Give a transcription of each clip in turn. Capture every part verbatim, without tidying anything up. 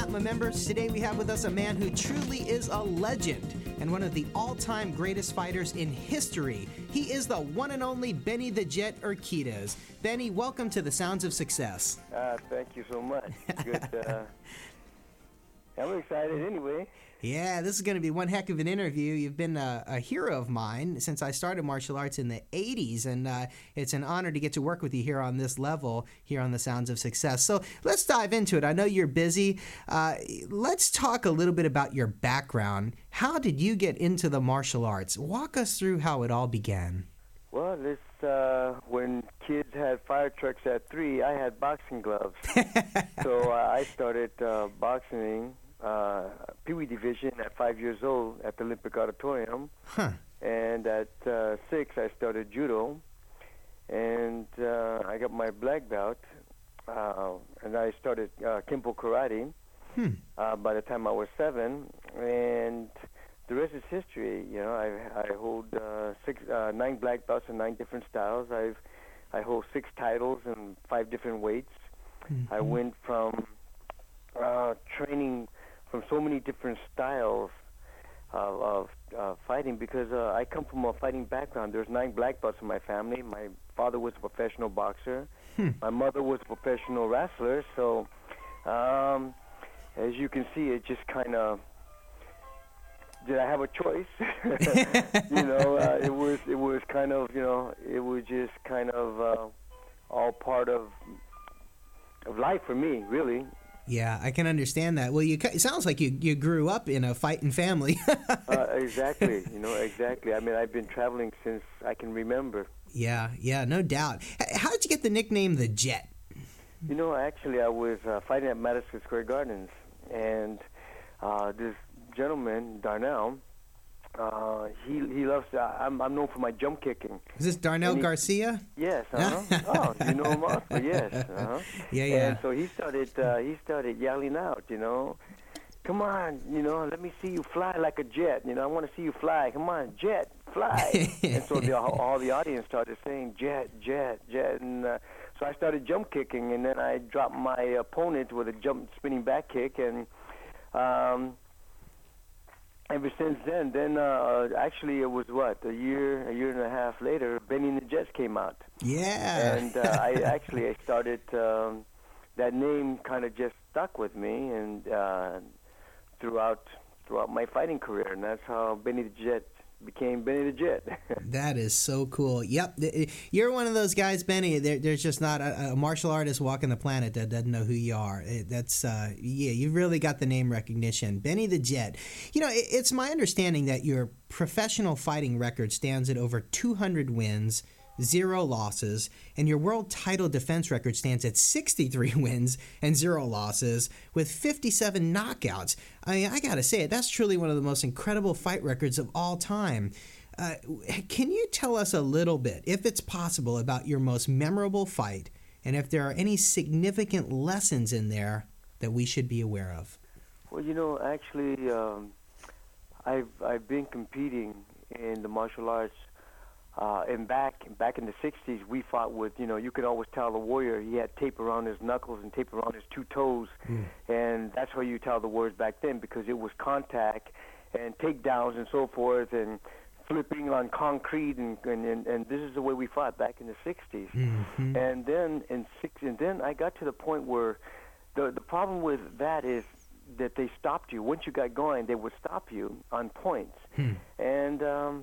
my members. Today we have with us a man who truly is a legend and one of the all-time greatest fighters in history. He is the one and only Benny the Jet Urquidez. Benny, welcome to the Sounds of Success. Uh, thank you so much. Good. Uh, I'm excited anyway. Yeah, this is going to be one heck of an interview. You've been a, a hero of mine since I started martial arts in the eighties, and uh, it's an honor to get to work with you here on this level, here on the Sounds of Success. So let's dive into it. I know you're busy. Uh, let's talk a little bit about your background. How did you get into the martial arts? Walk us through how it all began. Well, this uh, when kids had fire trucks at three, I had boxing gloves. so uh, I started uh, boxing. Uh, Pee Wee division at five years old at the Olympic Auditorium, huh. and at uh, six I started judo, and uh, I got my black belt, uh, and I started uh, Kempo karate hmm. uh, by the time I was seven, and the rest is history. You know, I I hold uh, six, uh, nine black belts in nine different styles. I've I hold six titles in five different weights. Mm-hmm. I went from uh, training from so many different styles of, of uh, fighting because uh, I come from a fighting background. There's nine black belts in my family. My father was a professional boxer. Hmm. My mother was a professional wrestler. So, um, as you can see, it just kind of did I have a choice? you know, uh, it was it was kind of you know it was just kind of uh, all part of of life for me, really. Yeah, I can understand that. Well, you it sounds like you, you grew up in a fighting family. uh, exactly, you know, exactly. I mean, I've been traveling since I can remember. Yeah, yeah, no doubt. How did you get the nickname the Jet? You know, actually, I was uh, fighting at Madison Square Gardens, and uh, this gentleman, Darnell, uh, he he loves. Uh, I'm I'm known for my jump kicking. Is this Darnell he, Garcia? Yes. Uh-huh. oh, you know him also. Yes. Uh-huh. Yeah, yeah. And so he started uh, he started yelling out. You know, come on. You know, let me see you fly like a jet. You know, I want to see you fly. Come on, jet, fly. And so the, all the audience started saying jet, jet, jet, and uh, so I started jump kicking, and then I dropped my opponent with a jump spinning back kick, and. Um, Ever since then, then uh, actually it was what a year, a year and a half later, Benny and the Jets came out. Yeah. And uh, I actually I started um, that name kind of just stuck with me, and uh, throughout throughout my fighting career, and that's how Benny the Jet became Benny the Jet. That is so cool. Yep, you're one of those guys, Benny. There, there's just not a, a martial artist walking the planet that doesn't know who you are. It, that's uh, yeah, you've really got the name recognition, Benny the Jet. You know, it, it's my understanding that your professional fighting record stands at over two hundred wins, zero losses, and your world title defense record stands at sixty-three wins and zero losses with fifty-seven knockouts. I mean, I gotta say it, that's truly one of the most incredible fight records of all time. Uh, can you tell us a little bit, if it's possible, about your most memorable fight, and if there are any significant lessons in there that we should be aware of? Well, you know, actually, um, I've I've been competing in the martial arts. Uh, and back back in the sixties, we fought with, you know, you could always tell the warrior, he had tape around his knuckles and tape around his two toes. Mm. And that's how you tell the warriors back then, because it was contact and takedowns and so forth and flipping on concrete. And, and, and, and this is the way we fought back in the sixties. Mm-hmm. And then in six, and then I got to the point where the, the problem with that is that they stopped you. Once you got going, they would stop you on points. Hmm. And... Um,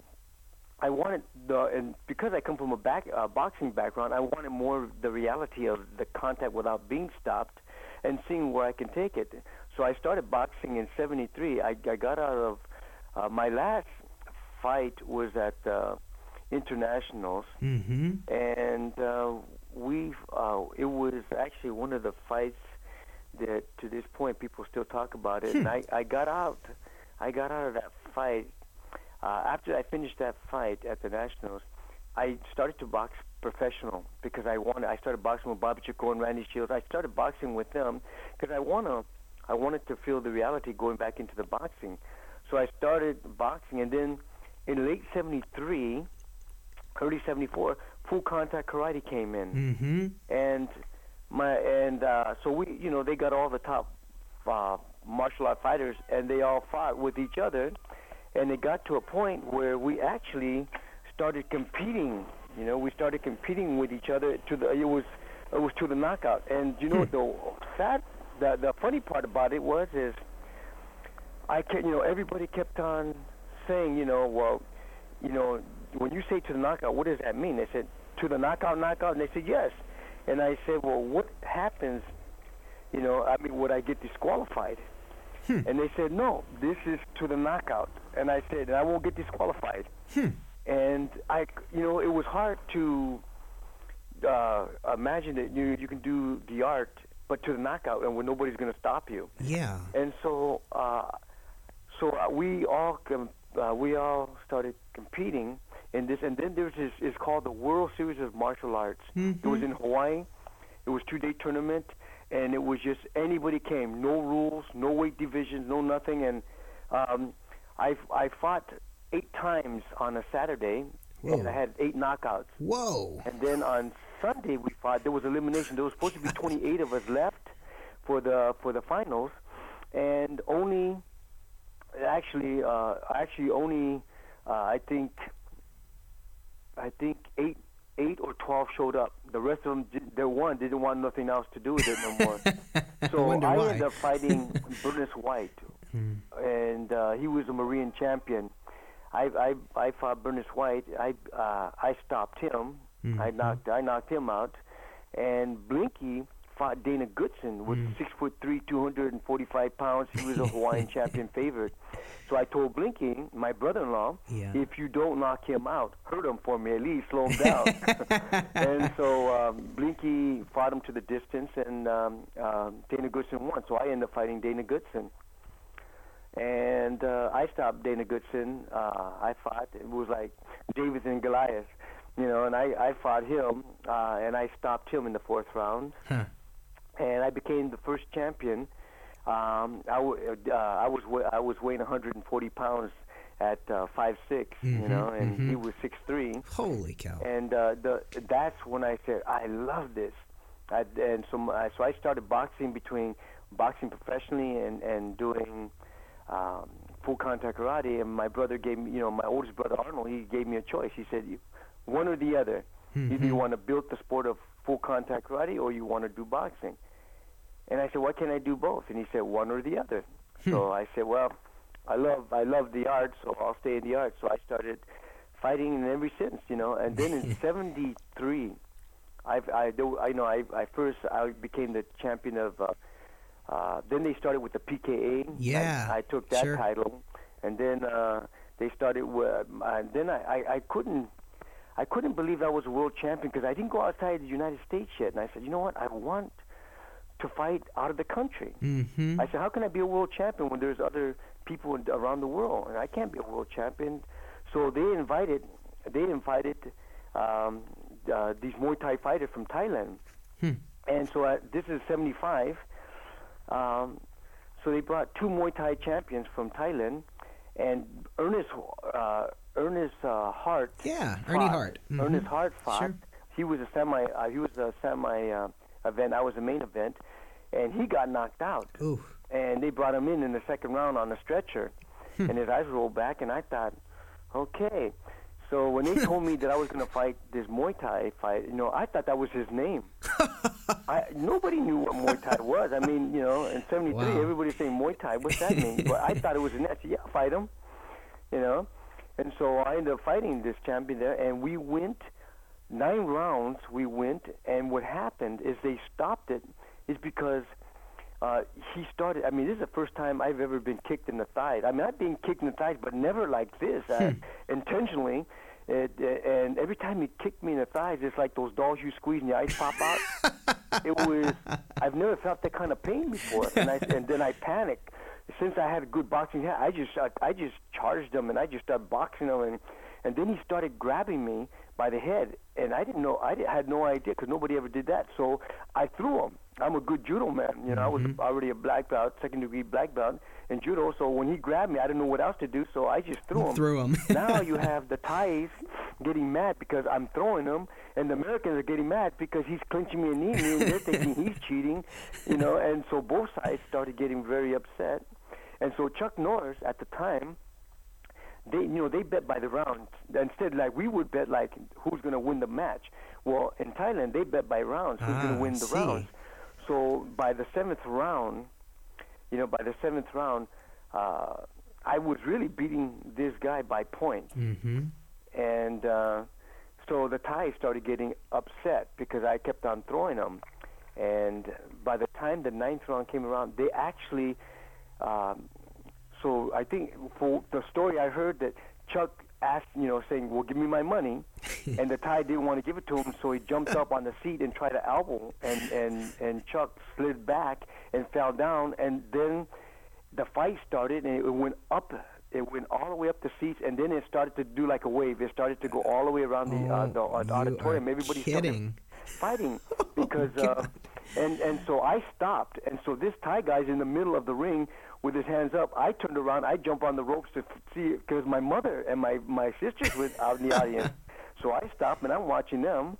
I wanted the, and because I come from a back, uh, boxing background, I wanted more the reality of the contact without being stopped, and seeing where I can take it. So I started boxing in seventy-three. I, I got out of uh, my last fight was at uh, internationals, mm-hmm. and uh, we uh, it was actually one of the fights that to this point people still talk about it. Hmm. And I, I got out, I got out of that fight. Uh, after I finished that fight at the Nationals, I started to box professional because I wanted. I started boxing with Bobby Chico and Randy Shields. I started boxing with them because I wanna. I wanted to feel the reality going back into the boxing. So I started boxing, and then in late seventy-three, early seventy-four, full contact karate came in, mm-hmm. and my and uh, so we, you know, they got all the top uh, martial art fighters, and they all fought with each other, and it got to a point where we actually started competing. You know, we started competing with each other to the. It was it was to the knockout, and you know what the sad, the the funny part about it was is, I kept, you know, everybody kept on saying, you know, well, you know, when you say to the knockout, what does that mean? They said to the knockout, knockout, and they said yes, and I said, well, what happens? You know, I mean, would I get disqualified? Hmm. And they said, no, this is to the knockout. And I said, I won't get disqualified. Hmm. And I, you know, it was hard to uh, imagine that you you can do the art, but to the knockout, and when nobody's going to stop you. Yeah. And so, uh, so uh, we all com- uh, we all started competing in this, and then there's this. It's called the World Series of Martial Arts. Mm-hmm. It was in Hawaii. It was a two-day tournament, and it was just anybody came. No rules, no weight divisions, no nothing. And um, I I fought eight times on a Saturday, Whoa. and I had eight knockouts. Whoa! And then on Sunday we fought. There was elimination. There was supposed to be twenty-eight of us left for the for the finals, and only actually uh, actually only uh, I think I think eight eight or twelve showed up. The rest of them, did, the one didn't want nothing else to do with it no more. So I, I why. ended up fighting Bernice White, hmm. and uh, he was a Marine champion. I I, I fought Bernice White. I uh, I stopped him. Mm-hmm. I knocked I knocked him out, and Blinky fought Dana Goodson with mm. six foot three, two hundred and forty five pounds. He was a Hawaiian champion favorite. So I told Blinky, my brother-in-law, yeah. if you don't knock him out, hurt him for me at least, slow him down. And so um, Blinky fought him to the distance, and um, uh, Dana Goodson won. So I ended up fighting Dana Goodson. And uh, I stopped Dana Goodson. Uh, I fought. It was like David and Goliath, you know, and I, I fought him, uh, and I stopped him in the fourth round. Huh. And I became the first champion. Um, I, w- uh, I was wa- I was weighing one hundred forty pounds at uh, five six, mm-hmm, you know, and mm-hmm. he was six three. Holy cow! And uh, the that's when I said I love this. I, and so my, so I started boxing between boxing professionally and and doing um, full contact karate. And my brother gave me, you know, my oldest brother Arnold, he gave me a choice. He said, one or the other. Mm-hmm. Either you want to build the sport of full contact karate or you want to do boxing. And I said, why can't I do both? And he said, one or the other. Hmm. So I said, well, I love I love the art, so I'll stay in the art. So I started fighting, and ever since, you know. And then in seventy-three, I've, I do I know I I first I became the champion of. Uh, uh, then they started with the P K A. Yeah, I, I took that sure. title, and then uh, they started with. Uh, then I, I I couldn't. I couldn't believe I was a world champion because I didn't go outside the United States yet. And I said, you know what? I want to fight out of the country. Mm-hmm. I said, how can I be a world champion when there's other people in, around the world? And I can't be a world champion. So they invited, they invited um, uh, these Muay Thai fighters from Thailand. Hmm. And so uh, this is seventy-five. Um, so they brought two Muay Thai champions from Thailand, and Ernest uh, Ernest uh, Hart. Yeah, fought. Ernie Hart. Mm-hmm. Ernest Hart fought. Sure. He was a semi. Uh, he was a semi uh, event. I was the main event, and he got knocked out. Ooh. And they brought him in in the second round on a stretcher, Hmm. and his eyes rolled back. And I thought, okay. So when they told me that I was going to fight this Muay Thai fight, you know, I thought that was his name. I, nobody knew what Muay Thai was. I mean, you know, in seventy-three, Wow. everybody's saying Muay Thai. What's that mean? But I thought it was a net. Yeah, I'll fight him. You know, and so I ended up fighting this champion there, and we went nine rounds. We went, and what happened is they stopped it. Is because uh, he started. I mean, this is the first time I've ever been kicked in the thighs. I mean, I've been kicked in the thighs, but never like this, uh, intentionally. It, uh, and every time he kicked me in the thighs, it's like those dolls you squeeze and your eyes pop out. It was. I've never felt that kind of pain before, and I and then I panicked. Since I had a good boxing hand, I just I, I just charged him and I just started boxing him, and and then he started grabbing me by the head, and I didn't know. I did, had no idea because nobody ever did that. So I threw him. I'm a good judo man. You know, mm-hmm. I was already a black belt, second degree black belt in judo. So when he grabbed me, I didn't know what else to do. So I just threw him. Threw him. Now you have the Thais getting mad because I'm throwing them, and the Americans are getting mad because he's clinching me and kneeing me, and they're thinking he's cheating, you know. And so both sides started getting very upset. And so Chuck Norris at the time, they you know they bet by the round instead, like we would bet like who's going to win the match. Well, in Thailand they bet by rounds who's ah, going to win the see. rounds. So by the seventh round, you know, by the seventh round, uh, I was really beating this guy by points. Mm-hmm. And uh, so the Thai started getting upset because I kept on throwing them. And by the time the ninth round came around, they actually, um, so I think for the story I heard that Chuck asked, you know, saying, well, give me my money. And the Thai didn't want to give it to him, so he jumped up on the seat and tried to elbow. And, and, and Chuck slid back and fell down. And then the fight started, and it went up. It went all the way up the seats, and then it started to do like a wave. It started to go all the way around the, uh, the uh, auditorium. Everybody kidding. started fighting because, oh, uh, and and so I stopped, and so this Thai guy's in the middle of the ring with his hands up. I turned around. I jumped on the ropes to f- see because my mother and my my sisters were out in the audience. So I stopped and I'm watching them,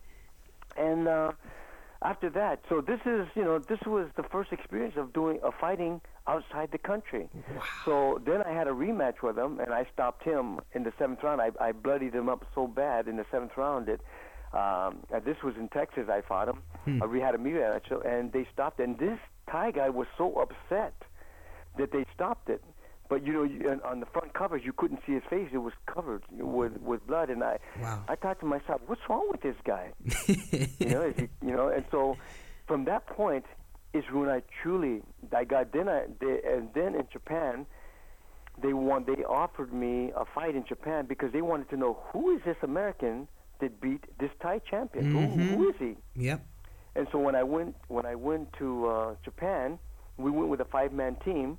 and uh, after that, so this is you know this was the first experience of doing a fighting outside the country. Wow. So then I had a rematch with him, and I stopped him in the seventh round. I, I bloodied him up so bad in the seventh round that um, uh, this was in Texas. I fought him. Hmm. Uh, we had a rematch, and they stopped. And this Thai guy was so upset that they stopped it. But you know, you, on the front covers, you couldn't see his face; it was covered with with blood. And I, wow. I thought to myself, "What's wrong with this guy?" you know, is he, you know. And so, from that point, is when I truly I got then I they, and then in Japan they want they offered me a fight in Japan because they wanted to know who is this American that beat this Thai champion. Mm-hmm. Who, who is he? Yep. And so when I went when I went to uh, Japan, we went with a five man team,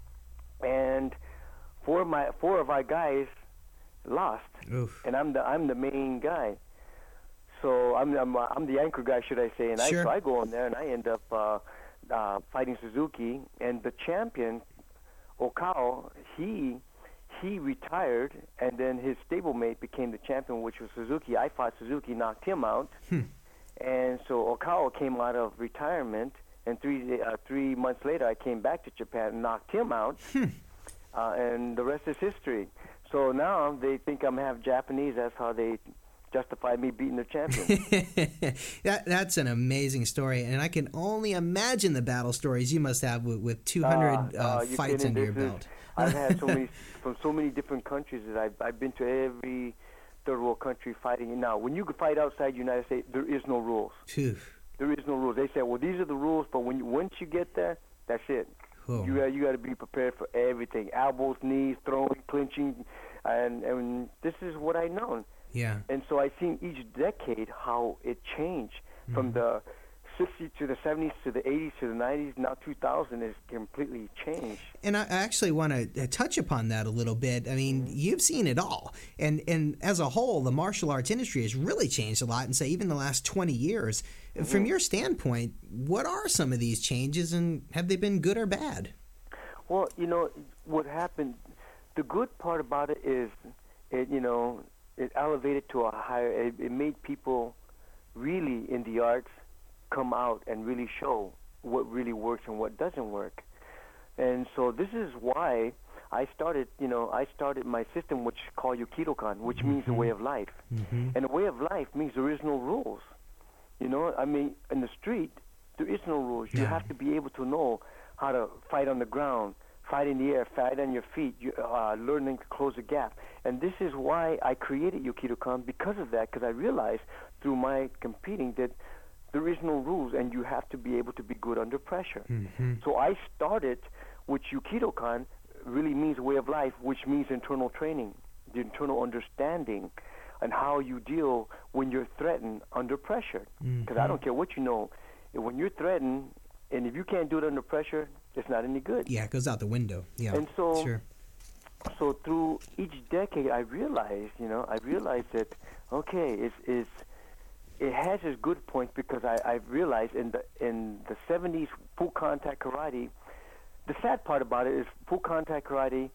and four of my four of our guys lost, Oof. and I'm the I'm the main guy. So I'm I'm, uh, I'm the anchor guy, should I say? And Sure. I so I go in there and I end up uh, uh, fighting Suzuki, and the champion Okao, he he retired, and then his stablemate became the champion, which was Suzuki. I fought Suzuki, knocked him out, Hmm. and so Okao came out of retirement, and three uh, three months later I came back to Japan and knocked him out, Hmm. uh, and the rest is history. So now they think I'm half Japanese. That's how they justify me beating their champion. that that's an amazing story, and I can only imagine the battle stories you must have with, with two hundred uh, uh, uh, you fights kidding? under your This is- belt. I've had so many from so many different countries that I've I've been to every third world country fighting. And now, when you fight outside the United States, there is no rules. Phew. There is no rules. They say, well, these are the rules, but when you, once you get there, that's it. Oh. You got you got to be prepared for everything: elbows, knees, throwing, clinching, and and this is what I know. Yeah. And so I seen each decade how it changed from the sixties to the seventies to the eighties to the nineties. Now two thousand is completely changed. And I actually want to touch upon that a little bit. I mean, you've seen it all. And and as a whole, the martial arts industry has really changed a lot, and say even the last twenty years. From your standpoint, what are some of these changes, and have they been good or bad? Well, you know, what happened, the good part about it is, it you know, it elevated to a higher, it, it made people really in the arts come out and really show what really works and what doesn't work. And so this is why I started, you know, I started my system, which is called Yokidokan, which mm-hmm. means a way of life. Mm-hmm. And a way of life means there is no rules. You know, I mean, in the street, there is no rules. You yeah. have to be able to know how to fight on the ground, fight in the air, fight on your feet, you, uh, learning to close a gap. And this is why I created Yokidokan, because of that, because I realized through my competing that there is no rules, and you have to be able to be good under pressure. Mm-hmm. So I started with Yokidokan, really means way of life, which means internal training, the internal understanding, and how you deal when you're threatened under pressure. Because mm-hmm. I don't care what you know, when you're threatened, and if you can't do it under pressure, it's not any good. Yeah, it goes out the window. Yeah, and so, sure. so through each decade, I realized, you know, I realized that okay, it's, it's it has its good points, because I I realized in the in the seventies full contact karate. The sad part about it is full contact karate.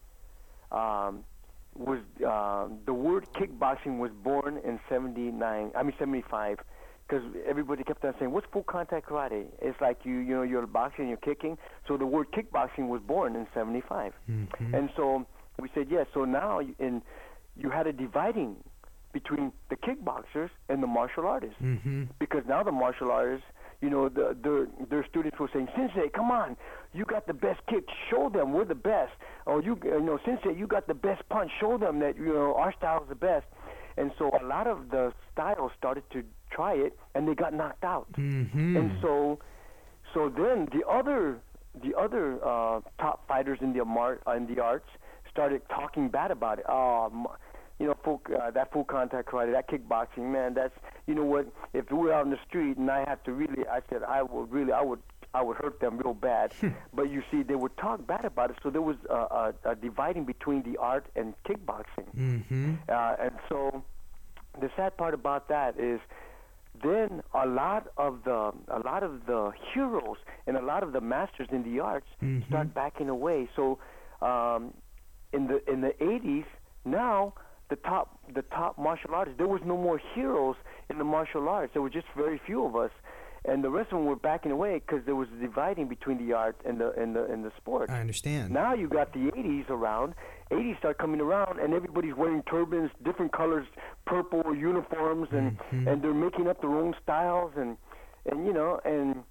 Um, was uh, the word kickboxing was born in seventy-nine, I mean seventy-five, because everybody kept on saying, "What's full contact karate?" It's like you, you know, you're boxing, you're kicking. So the word kickboxing was born in seventy-five, mm-hmm. and so we said yes. So now, in you had a dividing between the kickboxers and the martial artists, mm-hmm. because now the martial artists, you know, the, the, their students were saying, "Sensei, come on, you got the best kick. Show them we're the best." Or you, you know, "Sensei, you got the best punch. Show them that, you know, our style is the best." And so a lot of the styles started to try it, and they got knocked out. Mm-hmm. And so, so then the other, the other uh, top fighters in the mar- in the arts started talking bad about it. Um, you know, full, uh, that full contact karate, that kickboxing, man, that's, you know what, if we were out in the street and I had to really, I said, I would really, I would, I would hurt them real bad. But you see, they would talk bad about it, so there was a, a, a dividing between the art and kickboxing. Mm-hmm. Uh, and so the sad part about that is then a lot of the, a lot of the heroes and a lot of the masters in the arts mm-hmm. start backing away. So um, in the in the eighties, now, the top the top martial artists, there was no more heroes in the martial arts. There were just very few of us, and the rest of them were backing away because there was a dividing between the art and the and the and the sport. I understand. Now you got the eighties around. eighties start coming around, and everybody's wearing turbans, different colors, purple uniforms, and mm-hmm. and they're making up their own styles, and and you know and.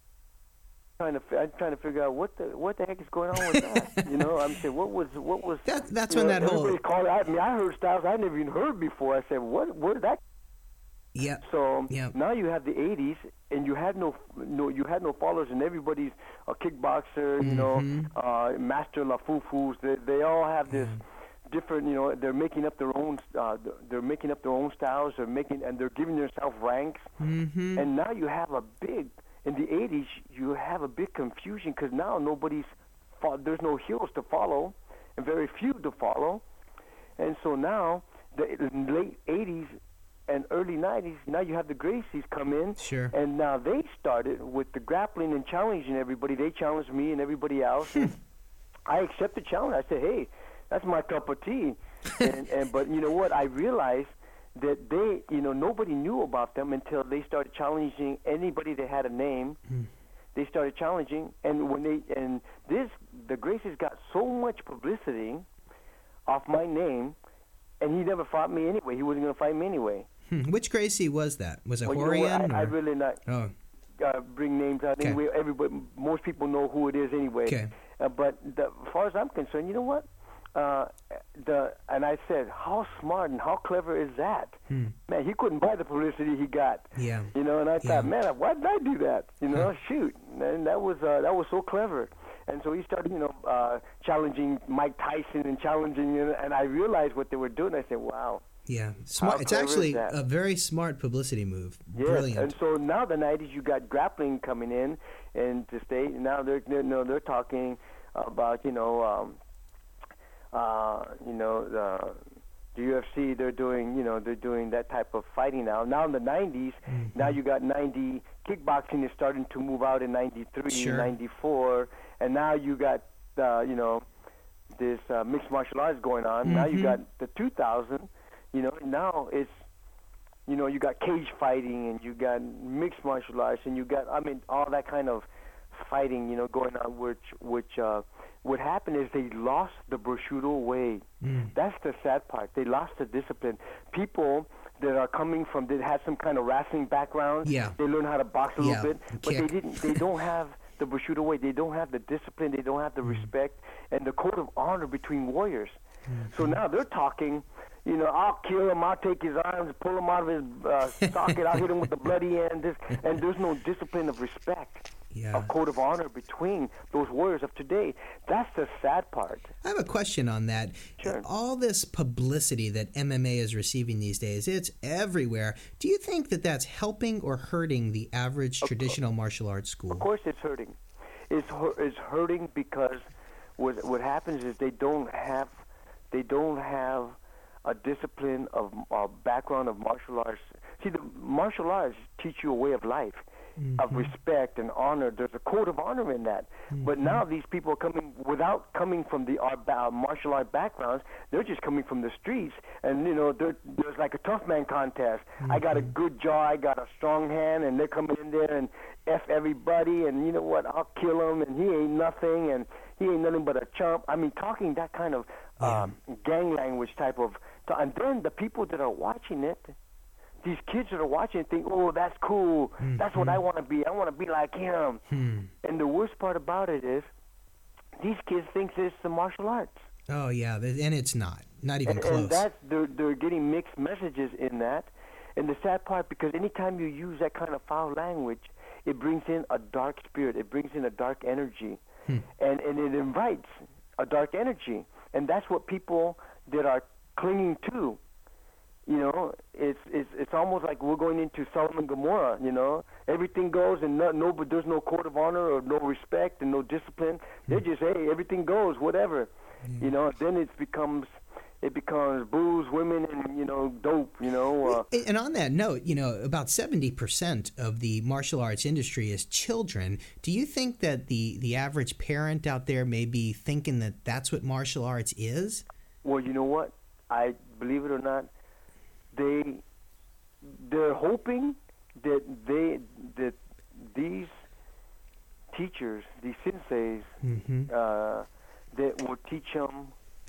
Trying to, I'm trying to figure out what the what the heck is going on with that. You know, I'm saying, what was what was. That, that's when know, that everybody whole. Called out me. I heard styles I never even heard before. I said, what? Where did that? Yeah. So yep. now you have the eighties, and you had no no you had no followers, and everybody's a kickboxer. You mm-hmm. know, uh, master lafufus. They they all have this. Mm. Different, you know, they're making up their own. Uh, they're making up their own styles. They're making and they're giving themselves ranks. Mm-hmm. And now you have a big. In the eighties, you have a big confusion because now nobody's, fo- there's no heroes to follow, and very few to follow, and so now the in late eighties and early nineties, now you have the Gracies come in, sure, and now they started with the grappling and challenging everybody. They challenged me and everybody else. And I accepted the challenge. I said, "Hey, that's my cup of tea," and, and but you know what? I realized. That they, you know, nobody knew about them until they started challenging anybody that had a name. Mm. They started challenging, and when they and this, the Gracies got so much publicity off my name, and he never fought me anyway. He wasn't going to fight me anyway. Hmm. Which Gracie was that? Was it well, Horian? You know I, I really not oh. uh, bring names out okay. anyway. Everybody, most people know who it is anyway. Okay. Uh, but the, as far as I'm concerned, you know what? Uh, the and I said, how smart and how clever is that? Hmm. Man, he couldn't buy the publicity he got. Yeah. You know, and I yeah. thought, man, why did I do that? You know, huh. shoot, and that was uh, that was so clever. And so he started, you know, uh, challenging Mike Tyson and challenging, you know, and I realized what they were doing. I said, wow. Yeah, smart. It's actually a very smart publicity move. Yes. Brilliant. And so now the nineties, you got grappling coming in, and to stay now they're, they're no they're talking about you know. Um, Uh, you know, the, the U F C, they're doing, you know, they're doing that type of fighting now. Now in the nineties, mm-hmm. now you got ninety, kickboxing is starting to move out in ninety-three, sure. ninety-four, and now you got, uh, you know, this uh, mixed martial arts going on. Mm-hmm. Now you got the two thousand, you know, now it's, you know, you got cage fighting and you got mixed martial arts and you got, I mean, all that kind of fighting, you know, going on, which, which, uh, what happened is they lost the Bushido way. Mm. That's the sad part. They lost the discipline. People that are coming from, that had some kind of wrestling background, yeah. they learn how to box a yeah. little bit, but Kick. they didn't. They don't have the Bushido way. They don't have the discipline. They don't have the mm. respect and the code of honor between warriors. Mm-hmm. So now they're talking, you know, I'll kill him, I'll take his arms, pull him out of his uh, socket, I'll hit him with the bloody end, this, and there's no discipline of respect. Yeah. A code of honor between those warriors of today. That's the sad part. I have a question on that. Sure. All this publicity that M M A is receiving these days, it's everywhere. Do you think that that's helping or hurting the average of traditional co- martial arts school? Of course it's hurting. It's, it's hurting because what, what happens is they don't have they don't have a discipline of a background of martial arts. See, the martial arts teach you a way of life. mm-hmm. of respect and honor. There's a code of honor in that. Mm-hmm. But now these people are coming without coming from the art, uh, martial art backgrounds. They're just coming from the streets, and you know, there's like a tough man contest. Mm-hmm. I got a good jaw, I got a strong hand, and they're coming in there and F everybody, and you know what? I'll kill him, and he ain't nothing, and he ain't nothing but a chump. I mean, talking that kind of um, yeah. gang language type of. And then the people that are watching it. These kids that are watching think, oh, that's cool. Mm-hmm. That's what I want to be. I want to be like him. Hmm. And the worst part about it is these kids think this is the martial arts. Oh, yeah, and it's not. Not even and, close. And that's, they're, they're getting mixed messages in that. And the sad part, because anytime you use that kind of foul language, it brings in a dark spirit. It brings in a dark energy. Hmm. And, and it invites a dark energy. And that's what people that are clinging to. You know, it's it's it's almost like we're going into Sodom and Gomorrah. You know, everything goes and no, no but there's no code of honor or no respect and no discipline. They just hey, everything goes, whatever. Yeah. You know, then it becomes it becomes booze, women, and you know, dope. You know. Uh, and on that note, you know, about seventy percent of the martial arts industry is children. Do you think that the the average parent out there may be thinking that that's what martial arts is? Well, you know what? I believe it or not. They, they're hoping that they that these teachers, these senseis, mm-hmm. uh, that will teach them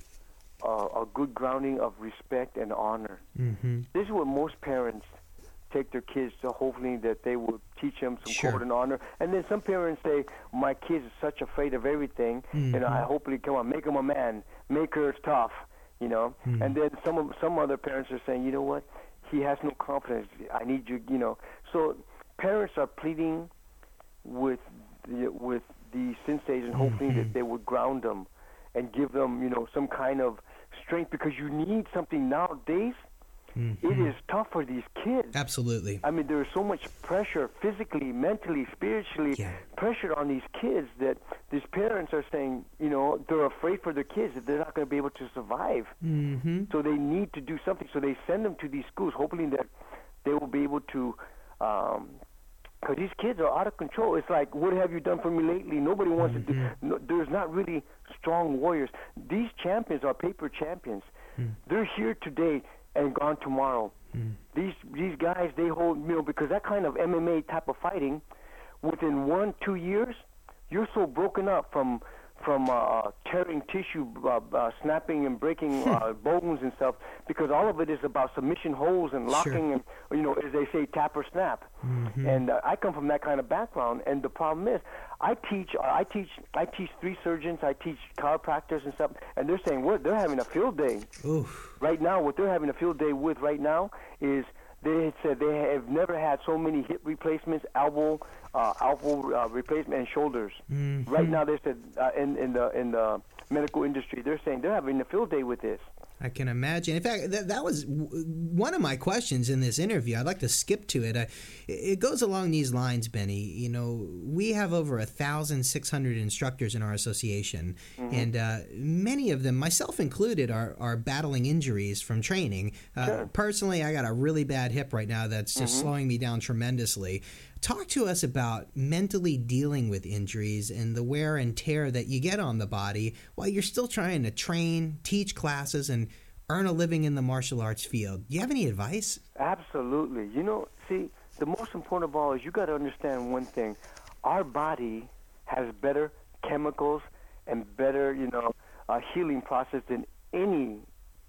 uh, a good grounding of respect and honor. Mm-hmm. This is what most parents take their kids to, hopefully that they will teach them some sure. code and honor. And then some parents say, my kid is such afraid of everything, mm-hmm. and I hopefully, come on, make him a man, make her tough. You know, mm-hmm. and then some of, some other parents are saying, you know what, he has no confidence. I need you, you know. So parents are pleading with the, with the senseis and hoping mm-hmm. that they would ground them and give them, you know, some kind of strength, because you need something nowadays. Mm-hmm. It is tough for these kids. Absolutely. I mean, there's so much pressure physically, mentally, spiritually, yeah. pressure on these kids that these parents are saying, you know, they're afraid for their kids that they're not going to be able to survive. Mm-hmm. So they need to do something. So they send them to these schools, hoping that they will be able to, um, because these kids are out of control. It's like, what have you done for me lately? Nobody wants mm-hmm. to do. No, there's not really strong warriors. These champions are paper champions. Mm. They're here today and gone tomorrow. Mm. These these guys, they hold, you know, because that kind of M M A type of fighting, within one, two years, you're so broken up from from uh, tearing tissue, uh, uh, snapping and breaking uh, bones and stuff, because all of it is about submission holds and locking sure. and, you know, as they say, tap or snap. Mm-hmm. And uh, I come from that kind of background, and the problem is, I teach, uh, I teach, I teach three surgeons, I teach chiropractors and stuff, and they're saying, what, they're having a field day. Oof. Right now, what they're having a field day with right now is they had said they have never had so many hip replacements, elbow, uh, elbow uh, replacement, and shoulders. Mm-hmm. Right now, they said uh, in in the in the medical industry, they're saying they're having a field day with this. I can imagine. In fact, that, that was w- one of my questions in this interview. I'd like to skip to it. I, it goes along these lines, Benny. You know, we have over one thousand six hundred instructors in our association, mm-hmm. and uh, many of them, myself included, are, are battling injuries from training. Uh, sure. Personally, I got a really bad hip right now that's just mm-hmm. slowing me down tremendously. Talk to us about mentally dealing with injuries and the wear and tear that you get on the body while you're still trying to train, teach classes, and earn a living in the martial arts field. Do you have any advice? Absolutely. You know, see, the most important of all is you got to understand one thing. Our body has better chemicals and better, you know, uh, healing process than any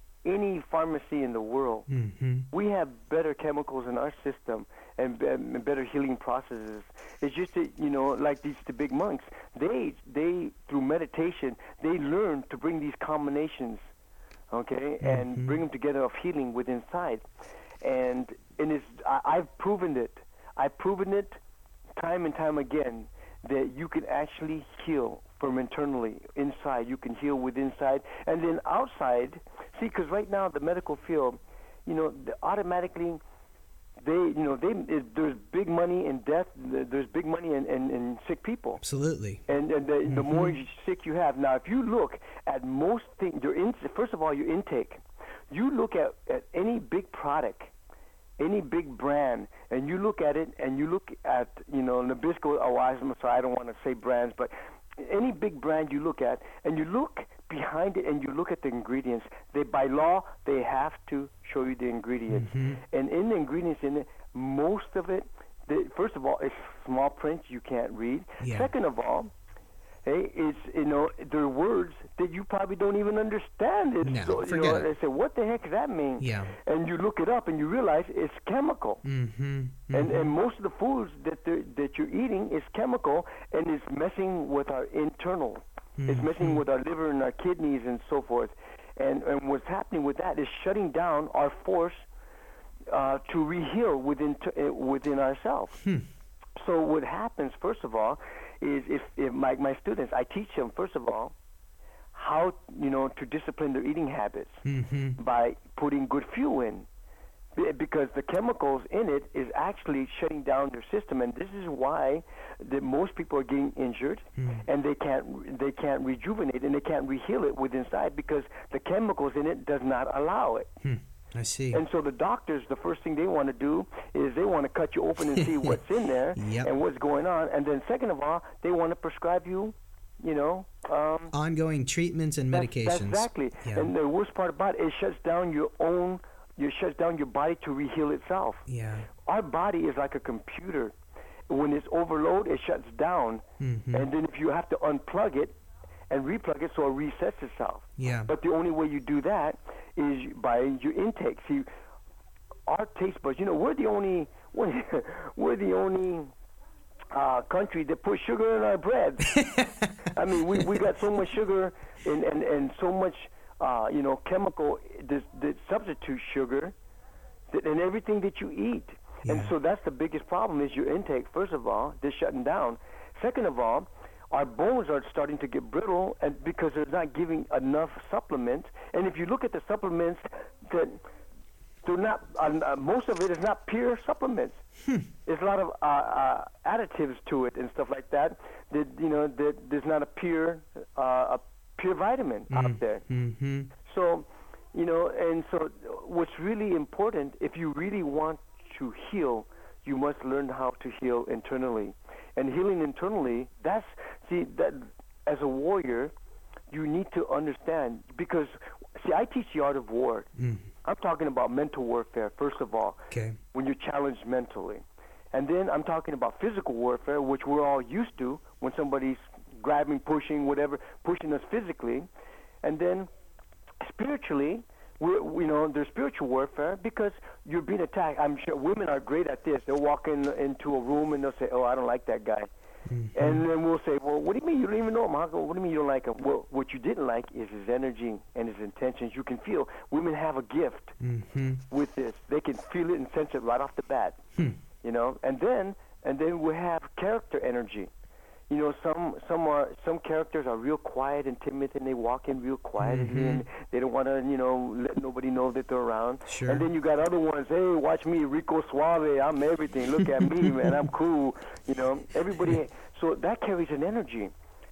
any pharmacy in the world. Mm-hmm. We have better chemicals in our system and, and better healing processes. It's just that, you know, like these the big monks, they they through meditation they learn to bring these combinations, okay, mm-hmm. and bring them together of healing within inside. And and it's I, I've proven it. I've proven it time and time again that you can actually heal from internally, inside. You can heal within inside, and then outside. See, because right now the medical field, you know, automatically they, you know, they it, there's big money in death. There's big money in, in, in sick people. Absolutely. And, and the, mm-hmm. the more sick you have. Now, if you look at most things, your in, first of all, your intake. You look at, at any big product, any big brand, and you look at it, and you look at, you know, Nabisco, oh, I'm sorry, I don't want to say brands, but any big brand you look at, and you look behind it, and you look at the ingredients, they, by law, they have to show you the ingredients. Mm-hmm. And in the ingredients in it, most of it, they, first of all, it's small print you can't read. Yeah. Second of all, hey, it's, you know, there are words that you probably don't even understand. It's no, so, forget you know, it. They say, what the heck does that mean? Yeah. And you look it up and you realize it's chemical. Mm-hmm. Mm-hmm. And and most of the foods that that you're eating is chemical, and it's messing with our internal. Mm-hmm. It's messing with our liver and our kidneys and so forth. And and what's happening with that is shutting down our force uh, to reheal within t- uh, within ourselves. Hmm. So what happens, first of all, is if, if my, my students, I teach them, first of all, how, you know, to discipline their eating habits mm-hmm. by putting good fuel in. Because the chemicals in it is actually shutting down their system, and this is why the, most people are getting injured, mm. and they can't they can't rejuvenate and they can't reheal it within inside because the chemicals in it does not allow it. Hmm. I see. And so the doctors, the first thing they want to do is they want to cut you open and see what's in there yep. and what's going on, and then second of all, they want to prescribe you, you know, um, ongoing treatments and medications. That's, that's exactly. Yeah. And the worst part about it, it shuts down your own. You shuts down your body to reheal itself. Yeah. Our body is like a computer. When it's overloaded, it shuts down. Mm-hmm. And then if you have to unplug it and replug it so it resets itself. Yeah. But the only way you do that is by your intake. See, our taste buds, you know, we're the only we're, we're the only uh, country that puts sugar in our bread. I mean, we, we got so much sugar and, and, and so much Uh, you know, chemical that, that substitute sugar that, in everything that you eat. Yeah. And so that's the biggest problem is your intake, first of all, they're shutting down. Second of all, our bones are starting to get brittle and because they're not giving enough supplements. And if you look at the supplements, that they're not, uh, most of it is not pure supplements. Hmm. There's a lot of uh, uh, additives to it and stuff like that. That you know, that there's not a pure uh, a pure vitamin mm. out there. Mm-hmm. So, you know, and so what's really important, if you really want to heal, you must learn how to heal internally. And healing internally, that's, see, that as a warrior, you need to understand, because, see, I teach the art of war. Mm. I'm talking about mental warfare, first of all, okay. when you're challenged mentally. And then I'm talking about physical warfare, which we're all used to when somebody's grabbing, pushing, whatever, pushing us physically. And then spiritually, we're, you know, there's spiritual warfare because you're being attacked. I'm sure women are great at this. They'll walk in, into a room and they'll say, oh, I don't like that guy. Mm-hmm. And then we'll say, well, what do you mean you don't even know him? How come, what do you mean you don't like him? Well, what you didn't like is his energy and his intentions. You can feel women have a gift mm-hmm. with this. They can feel it and sense it right off the bat, hmm. you know. And then, and then we have character energy. You know, some some are some characters are real quiet and timid, and they walk in real quietly, mm-hmm. and they don't want to, you know, let nobody know that they're around. Sure. And then you got other ones. Hey, watch me, Rico Suave. I'm everything. Look at me, man. I'm cool. You know, everybody. So that carries an energy.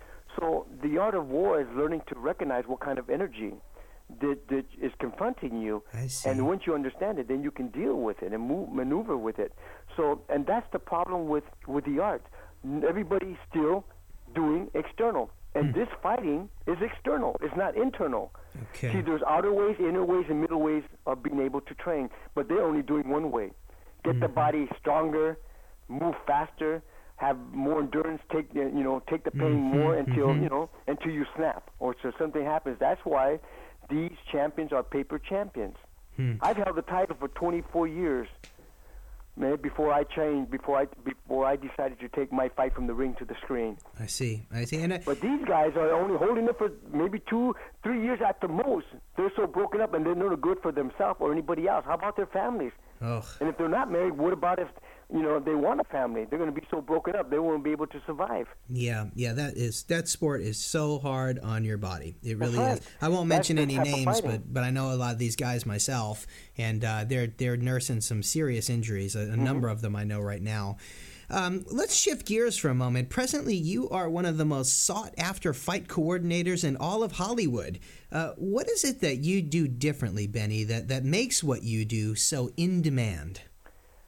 So the art of war is learning to recognize what kind of energy that that is confronting you. I see. And once you understand it, then you can deal with it and move, maneuver with it. So, and that's the problem with with the art. Everybody's still doing external. And mm. this fighting is external. It's not internal. Okay. See, there's outer ways, inner ways, and middle ways of being able to train. But they're only doing one way. Get mm-hmm. the body stronger, move faster, have more endurance, take the, you know, take the pain mm-hmm. more until, mm-hmm. you know, until you snap or so something happens. That's why these champions are paper champions. Mm. I've held the title for twenty-four years. Man, before I changed, before I before I decided to take my fight from the ring to the screen. I see, I see. And I, but these guys are only holding it for maybe two, three years at the most. They're so broken up, and they're not good for themselves or anybody else. How about their families? Oh. And if they're not married, what about if, you know, they want a family? They're going to be so broken up, they won't be able to survive. Yeah, yeah. That is that sport is so hard on your body. It really right. is. I won't mention That's any names, but but I know a lot of these guys myself, and uh, they're they're nursing some serious injuries. A, a mm-hmm. number of them I know right now. Um, let's shift gears for a moment. Presently, you are one of the most sought-after fight coordinators in all of Hollywood. Uh, what is it that you do differently, Benny, that, that makes what you do so in demand?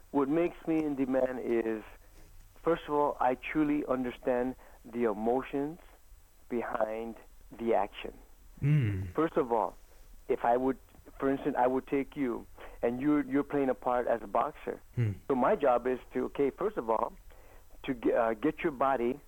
what makes me in demand is, first of all, I truly understand the emotions behind the action. Mm. First of all, if I would, for instance, I would take you, and you're you're playing a part as a boxer. Mm. So my job is to, okay, first of all, to get, uh, get your body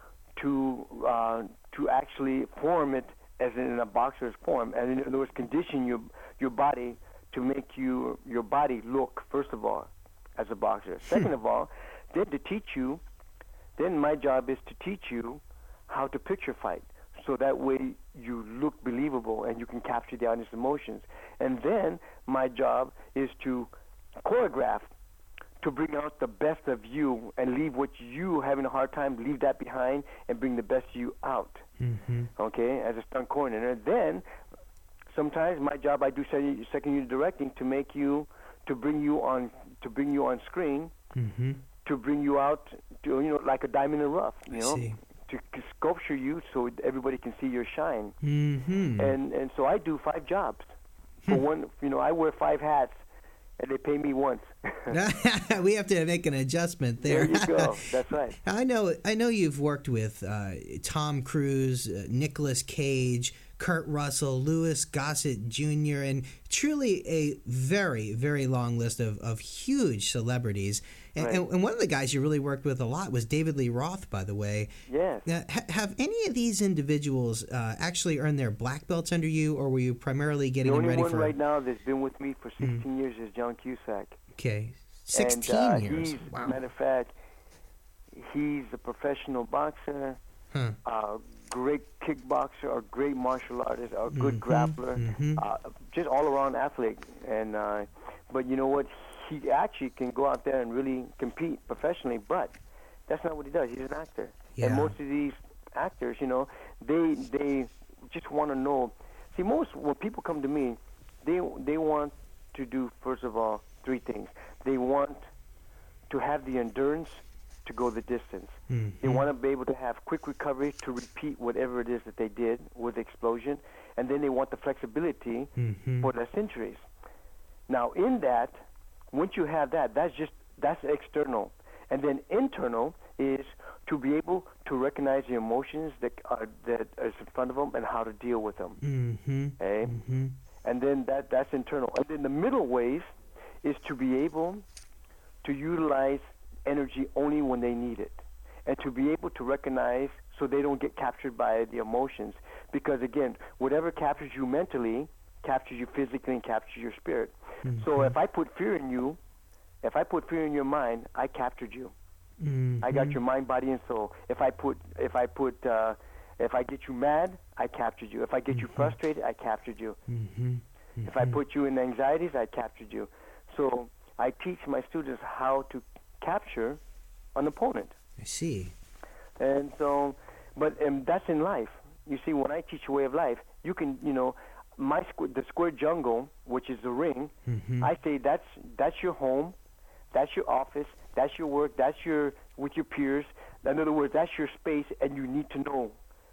to uh, to actually form it as in a boxer's form, and in other words, condition your your body to make you your body look, first of all, as a boxer. Second of all, then to teach you, then my job is to teach you how to picture fight, so that way you look believable and you can capture the audience emotions. And then my job is to choreograph, to bring out the best of you and leave what you having a hard time, leave that behind and bring the best of you out. Mm-hmm. Okay, as a stunt coordinator. Then sometimes my job, I do second second unit directing to make you, to bring you on, to bring you on screen, Mm-hmm. to bring you out, to, you know, like a diamond in the rough, you I know, see. to c- sculpture you so everybody can see your shine. Mm-hmm. And and so I do five jobs. For one, you know, I wear five hats, and they pay me once. We have to make an adjustment there. There you go. That's right. I know. I know you've worked with uh, Tom Cruise, uh, Nicolas Cage, Kurt Russell, Louis Gossett Junior, and truly a very, very long list of, of huge celebrities. And, Right. and, and one of the guys you really worked with a lot was David Lee Roth, by the way. Yes. Now, ha- have any of these individuals uh, actually earned their black belts under you, or were you primarily The getting them only ready one for? right now that's been with me for sixteen years is John Cusack. Okay, sixteen and, uh, years. He's, Wow. matter of fact, he's a professional boxer, Huh. a great kickboxer, a great martial artist, a good Mhm, grappler, mhm. uh, just all-around athlete. And uh, but you know what? He actually can go out there and really compete professionally, but that's not what he does. He's an actor. Yeah. And most of these actors, you know, they they just want to know. See, most when people come to me, they they want to do, first of all, three things. They want to have the endurance to go the distance. Mhm. They want to be able to have quick recovery to repeat whatever it is that they did with the explosion, and then they want the flexibility Mhm. for less injuries. Now, in that, once you have that, that's just that's external, and then internal is to be able to recognize the emotions that are that is in front of them and how to deal with them. Mhm. Okay? Mhm. And then that that's internal. And then the middle ways is to be able to utilize energy only when they need it, and to be able to recognize so they don't get captured by the emotions. Because again, whatever captures you mentally captures you physically and captures your spirit. So if I put fear in you, if I put fear in your mind, I captured you. Mhm. I got your mind, body, and soul. If I put, if I put, uh, if I get you mad, I captured you. If I get you frustrated, I captured you. Mhm. If I put you in anxieties, I captured you. So I teach my students how to capture an opponent. I see. And so, but um, that's in life. You see, when I teach a way of life, you can, you know, my squ- the square jungle, which is the ring, Mhm. I say that's that's your home, that's your office, that's your work, that's your with your peers. In other words, that's your space, and you need to know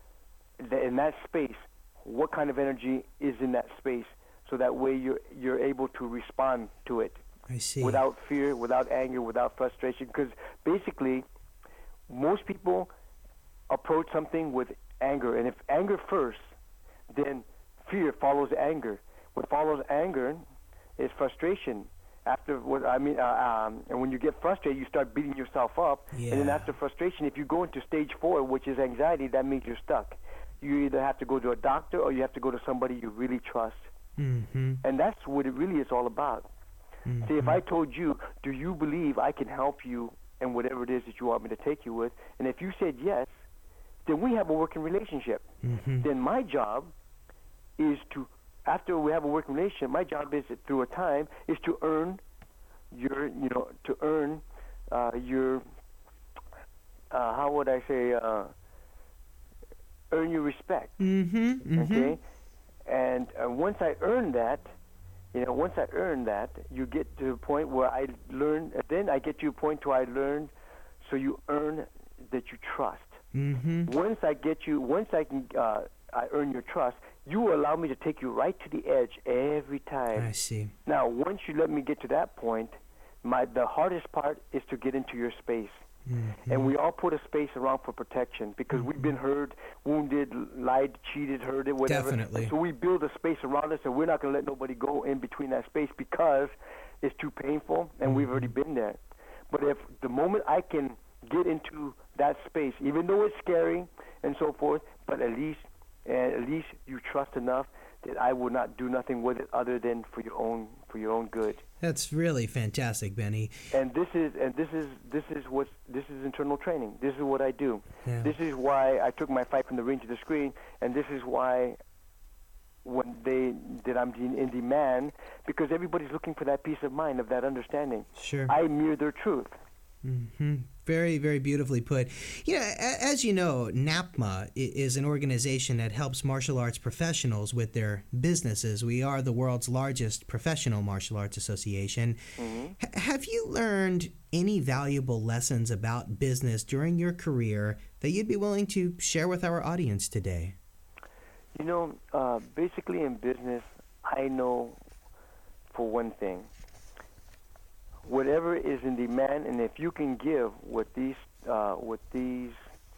that in that space what kind of energy is in that space, so that way you're you're able to respond to it I see. without fear, without anger, without frustration. Because basically, most people approach something with anger, and if anger first, then fear follows anger. What follows anger is frustration. After what I mean, uh, um, and when you get frustrated, you start beating yourself up. And then Yeah. after frustration, if you go into stage four, which is anxiety, that means you're stuck. You either have to go to a doctor or you have to go to somebody you really trust. Mhm. And that's what it really is all about. Mhm. See, if I told you, do you believe I can help you in whatever it is that you want me to take you with? And if you said yes, then we have a working relationship. Mhm. Then my job is to, after we have a working relationship, my job is through a time is to earn your, you know, to earn uh, your, uh, how would I say, uh, earn your respect. Mhm. Mhm. Okay, and uh, once I earn that, you know, once I earn that, you get to a point where I learn. Then I get to a point where I learn, so you earn that you trust. Mhm. Once I get you, once I can, uh, I earn your trust. You allow me to take you right to the edge every time. I see. Now, once you let me get to that point, My the hardest part is to get into your space. Mm-hmm. And we all put a space around for protection because mm-hmm. we've been hurt, wounded, lied, cheated, hurted, whatever. Definitely. And so we build a space around us, and we're not going to let nobody go in between that space because it's too painful, and mm-hmm. we've already been there. But if the moment I can get into that space, even though it's scary and so forth, but at least, uh, at least you trust enough that I will not do nothing with it other than for your own for your own good. That's really fantastic, Benny. And this is and this is this is what this is internal training. This is what I do. Yeah. This is why I took my fight from the ring to the screen, and this is why when they that I'm in demand, because everybody's looking for that peace of mind, of that understanding. Sure. I mirror their truth. Mm-hmm. Very, very beautifully put. You know, as you know, NAPMA is an organization that helps martial arts professionals with their businesses. We are the world's largest professional martial arts association. Mm-hmm. H- have you learned any valuable lessons about business during your career that you'd be willing to share with our audience today? You know, uh, basically in business, I know for one thing, whatever is in demand, and if you can give what these uh, what these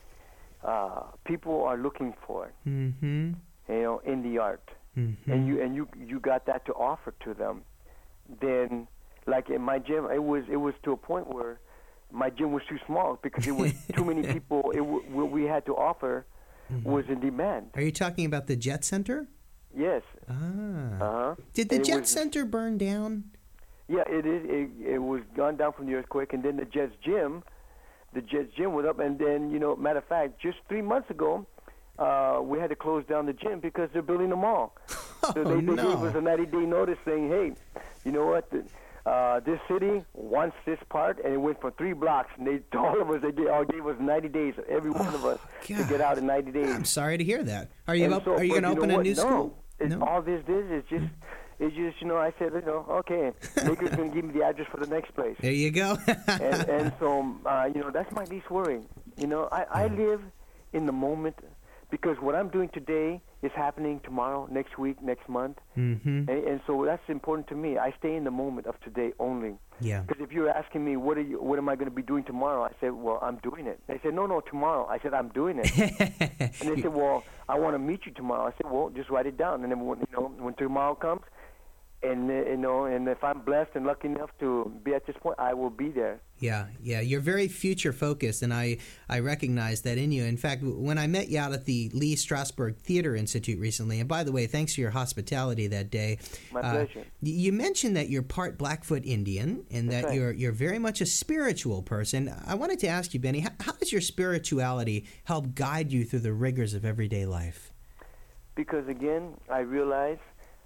uh, people are looking for, mm-hmm. you know, in the art, mm-hmm. and you and you you got that to offer to them, then like in my gym, it was it was to a point where my gym was too small because it was too many people. It w- what we had to offer mm-hmm. was in demand. Are you talking about the Jet Center? Yes. Ah. Uh-huh. Did the and Jet was, Center burn down? Yeah, it is. It, it was gone down from the earthquake, and then the Jets gym, the Jets gym went up, and then you know, matter of fact, just three months ago, uh, we had to close down the gym because they're building a mall. Oh, so they, they no. gave us a ninety-day notice saying, hey, you know what, the, uh, this city wants this part, and it went for three blocks, and they all of us, they gave, all gave us ninety days, every one oh, of us, God. to get out in ninety days. I'm sorry to hear that. Are you And up, so, are you going to open know a what? new no, school? It's, No. all this is is just. It's just, you know, I said, you know, okay, Lakers going to give me the address for the next place. There you go. and, and so, uh, you know, that's my least worry. You know, I, I live in the moment because what I'm doing today is happening tomorrow, next week, next month. Mm-hmm. And, and so that's important to me. I stay in the moment of today only. Yeah. Because if you're asking me, what are you, what am I going to be doing tomorrow? I said, well, I'm doing it. They said, no, no, tomorrow. I said, I'm doing it. And they said, well, I want to meet you tomorrow. I said, well, just write it down. And then, when, you know, when tomorrow comes, and uh, you know, and if I'm blessed and lucky enough to be at this point, I will be there. Yeah, yeah, you're very future focused, and I I recognize that in you. In fact, when I met you out at the Lee Strasberg Theater Institute recently, and by the way, thanks for your hospitality that day. My uh, pleasure. You mentioned that you're part Blackfoot Indian, and That's that right. you're you're very much a spiritual person. I wanted to ask you, Benny, how, how does your spirituality help guide you through the rigors of everyday life? Because again, I realize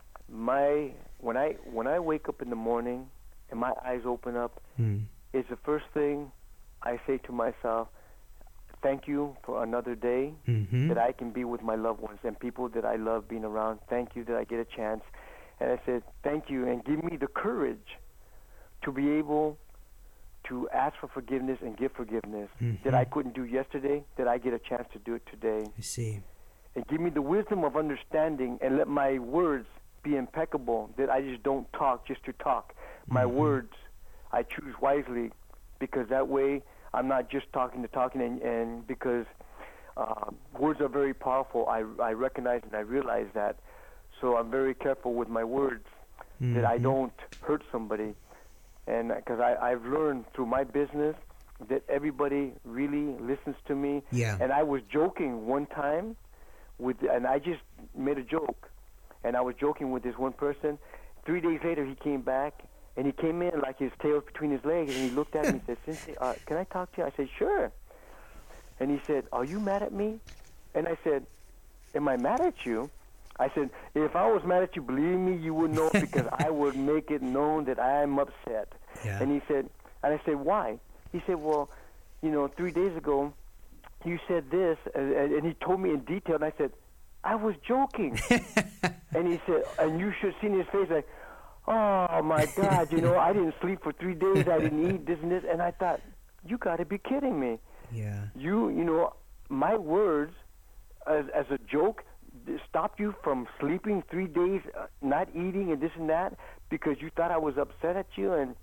my when I when I wake up in the morning and my eyes open up, Hmm. is the first thing I say to myself, thank you for another day Mm-hmm. that I can be with my loved ones and people that I love being around. Thank you that I get a chance. And I said, thank you, and give me the courage to be able to ask for forgiveness and give forgiveness Mm-hmm. that I couldn't do yesterday, that I get a chance to do it today. I see. And give me the wisdom of understanding and let my words be impeccable, that I just don't talk just to talk. My Mm-hmm. words, I choose wisely, because that way I'm not just talking to talking, and, and because uh, words are very powerful. I, I recognize and I realize that. So I'm very careful with my words, Mm-hmm. that I don't hurt somebody. And because I've learned through my business that everybody really listens to me. Yeah. And I was joking one time, with, and I just made a joke. And I was joking with this one person. Three days later, he came back, and he came in like his tail's between his legs, and he looked at me and said, Sensei, uh, can I talk to you? I said, sure. And he said, are you mad at me? And I said, am I mad at you? I said, if I was mad at you, believe me, you would know, because I would make it known that I am upset. Yeah. And he said, and I said, why? He said, well, you know, three days ago, you said this, and, and he told me in detail, and I said, I was joking. And he said, and you should have seen his face, like, oh, my God, you know, I didn't sleep for three days, I didn't eat this and this. And I thought, you got to be kidding me. Yeah. You, you know, my words as, as a joke stopped you from sleeping three days, uh, not eating and this and that, because you thought I was upset at you. And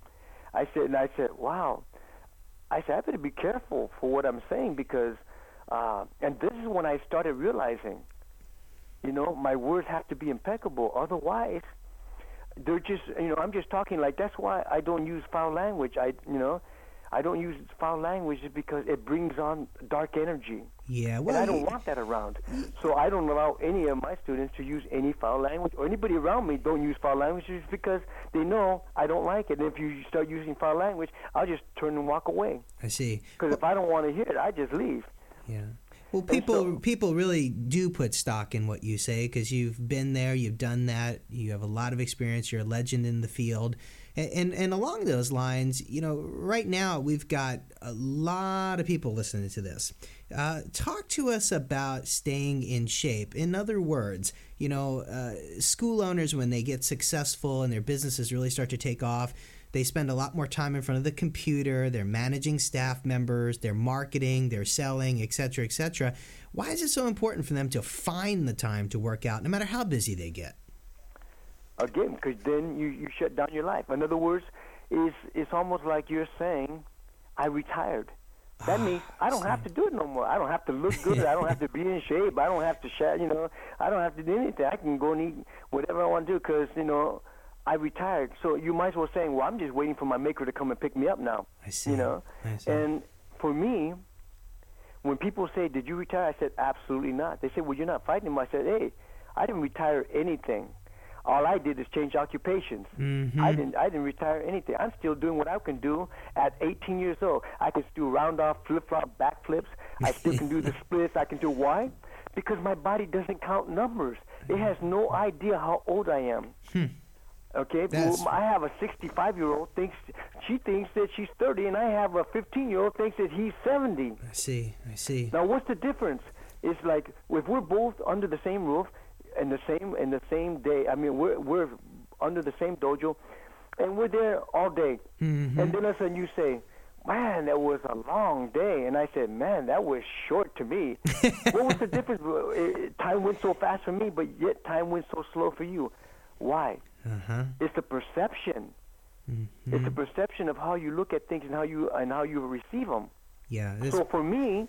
I said, and I said, wow. I said, I better be careful for what I'm saying because, uh, and this is when I started realizing, you know, my words have to be impeccable. Otherwise, they're just, you know, I'm just talking like, that's why I don't use foul language. I, you know, I don't use foul language because it brings on dark energy. Yeah, well, and I don't you, want that around. So I don't allow any of my students to use any foul language, or anybody around me don't use foul language just because they know I don't like it. And if you start using foul language, I'll just turn and walk away. I see. Because well, if I don't want to hear it, I just leave. Yeah. Well, people so, people really do put stock in what you say because you've been there, you've done that, you have a lot of experience, you're a legend in the field. And, and and along those lines, you know, right now we've got a lot of people listening to this. Uh, talk to us about staying in shape. In other words, you know, uh, school owners, when they get successful and their businesses really start to take off, they spend a lot more time in front of the computer. They're managing staff members, they're marketing, they're selling, et cetera, et cetera. Why is it so important for them to find the time to work out, no matter how busy they get? Again, because then you, you shut down your life. In other words, is it's almost like you're saying, I retired. That means I don't have to do it no more. I don't have to look good. I don't have to be in shape. I don't have to, sh- you know, I don't have to do anything. I can go and eat whatever I want to do because, you know, I retired. So you might as well say, well, I'm just waiting for my maker to come and pick me up now. I see. You know? I see. And for me, when people say, did you retire? I said, absolutely not. They said, well, you're not fighting him. I said, hey, I didn't retire anything. All I did is change occupations. Mm-hmm. I didn't. I didn't retire anything. I'm still doing what I can do at eighteen years old. I can still round off, flip flop, back flips. I still can do the splits. I can do why? Because my body doesn't count numbers. It has no idea how old I am. Hmm. Okay, well, I have a sixty-five-year-old thinks she thinks that she's thirty, and I have a fifteen-year-old thinks that he's seventy. I see. I see. Now, what's the difference? It's like if we're both under the same roof. In the same in the same day, I mean, we're we're under the same dojo, and we're there all day. Mm-hmm. And then all of a sudden you say, "Man, that was a long day," and I said, "Man, that was short to me." What was the difference? It, time went so fast for me, but yet time went so slow for you. Why? Uh-huh. It's the perception. Mm-hmm. It's the perception of how you look at things and how you and how you receive them. Yeah. This... So for me,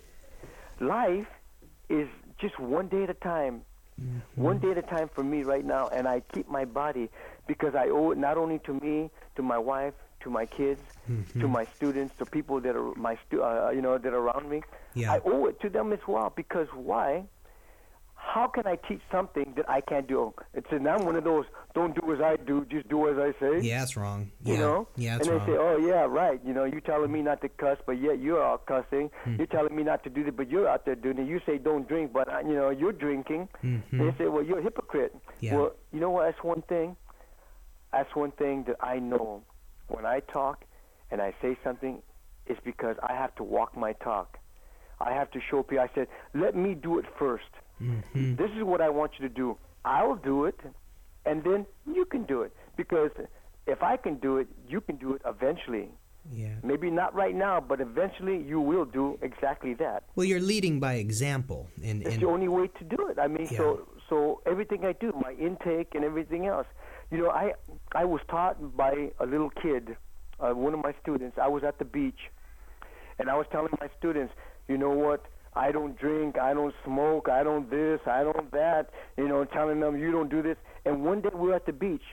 life is just one day at a time. Mm-hmm. One day at a time for me right now, and I keep my body because I owe it not only to me, to my wife, to my kids, mm-hmm. to my students, to people that are my stu- uh, you know that are around me. Yeah. I owe it to them as well because why? How can I teach something that I can't do? It's and I'm one of those don't do as I do, just do as I say. Yeah, that's wrong. Yeah. You know? Yeah, that's and they wrong. say, oh, yeah, right. You know, you're telling me not to cuss, but yet you're out cussing. Mm-hmm. You're telling me not to do this, but you're out there doing it. You say don't drink, but, you know, you're drinking. Mm-hmm. They say, well, you're a hypocrite. Yeah. Well, you know what? That's one thing. That's one thing that I know. When I talk and I say something, it's because I have to walk my talk. I have to show people. I said, let me do it first. Mm-hmm. This is what I want you to do. I'll do it, and then you can do it. Because if I can do it, you can do it eventually. Yeah. Maybe not right now, but eventually you will do exactly that. Well, you're leading by example. And, It's and the only way to do it. I mean, yeah. so so everything I do, my intake and everything else. You know, I I was taught by a little kid, uh, one of my students. I was at the beach, and I was telling my students, you know what? I don't drink, I don't smoke, I don't this, I don't that, you know, telling them you don't do this. And one day we were at the beach,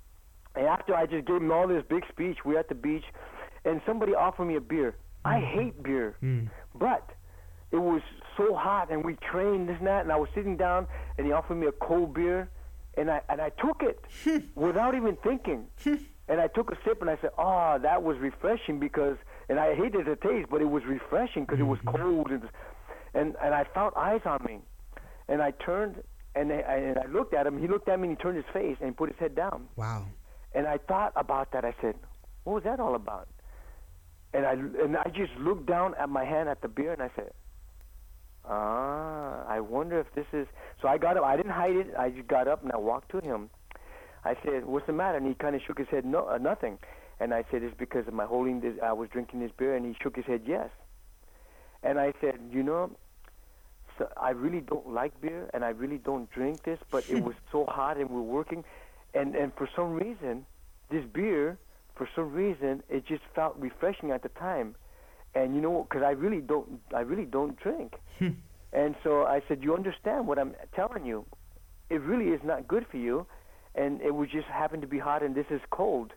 and after I just gave them all this big speech, we were at the beach, and somebody offered me a beer. I hate beer, Mm. but it was so hot, and we trained this and that, and I was sitting down, and he offered me a cold beer, and I and I took it without even thinking. And I took a sip, and I said, oh, that was refreshing because, and I hated the taste, but it was refreshing because it was cold, and And and I felt eyes on me, and I turned and I, and I looked at him. He looked at me and he turned his face and he put his head down. Wow. And I thought about that. I said, "What was that all about?" And I and I just looked down at my hand at the beer and I said, "Ah, I wonder if this is." So I got up. I didn't hide it. I just got up and I walked to him. I said, "What's the matter?" And he kind of shook his head, "No, uh, nothing." And I said, "It's because of my holding this. I was drinking this beer." And he shook his head, "Yes." And I said, you know, so I really don't like beer, and I really don't drink this, but it was so hot, and we're working, and, and for some reason, this beer, for some reason, it just felt refreshing at the time. And you know, because I really don't, I really don't drink. And so I said, you understand what I'm telling you? It really is not good for you, and it would just happen to be hot, and this is cold.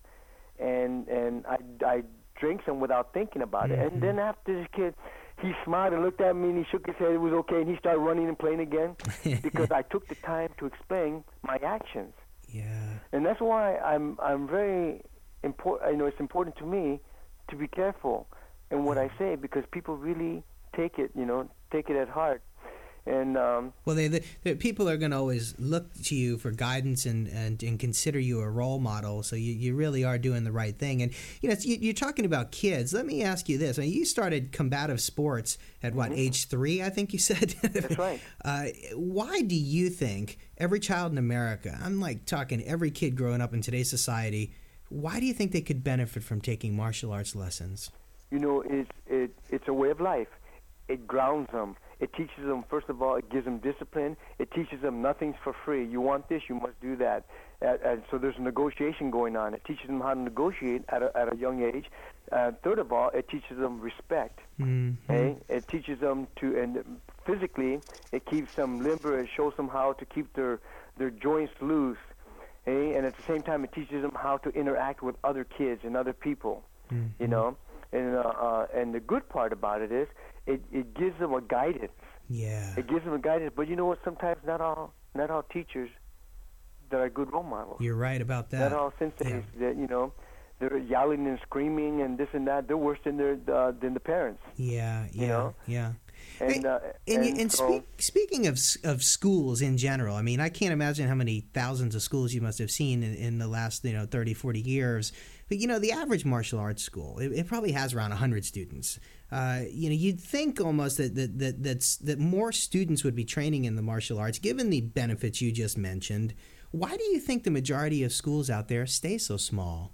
And and I, I drank some without thinking about it. Mm-hmm. And then after this kid, he smiled and looked at me, and he shook his head. It was okay, and he started running and playing again because I took the time to explain my actions. Yeah. And that's why I'm I'm very important. You know, it's important to me to be careful in what I say, because people really take it, you know, take it at heart. And um, well, they, they, they, people are going to always look to you for guidance and, and, and consider you a role model. So you, you really are doing the right thing. And you know, you, you're talking about kids. Let me ask you this: I mean, you started combative sports at what, mm-hmm. age three? I think you said. That's right. Uh, why do you think every child in America, I'm like talking every kid growing up in today's society, why do you think they could benefit from taking martial arts lessons? You know, it's it, it's a way of life. It grounds them. It teaches them, first of all, it gives them discipline. It teaches them nothing's for free. You want this, you must do that. Uh, and so there's a negotiation going on. It teaches them how to negotiate at a, at a young age. Uh, third of all, it teaches them respect. Mm-hmm. Okay? It teaches them to, and physically, it keeps them limber. It shows them how to keep their, their joints loose. Okay? And at the same time, it teaches them how to interact with other kids and other people. Mm-hmm. You know? And, uh, uh, and the good part about it is, It, it gives them a guidance. Yeah. It gives them a guidance. But you know what? Sometimes not all not all teachers that are good role models. You're right about that. Not all senseis yeah. that, you know, they're yelling and screaming and this and that. They're worse than their uh, than the parents. Yeah. Yeah. You know? Yeah. And, uh, and, and, and so, speak, speaking of of schools in general, I mean, I can't imagine how many thousands of schools you must have seen in, in the last, you know, thirty, forty years. But, you know, the average martial arts school, it, it probably has around one hundred students. Uh, you know, you'd think almost that that, that that's, that more students would be training in the martial arts, given the benefits you just mentioned. Why do you think the majority of schools out there stay so small?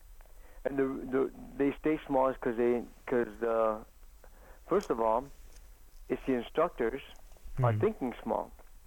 And the, the, they stay small because they, because uh, first of all, it's the instructors mm. are thinking small.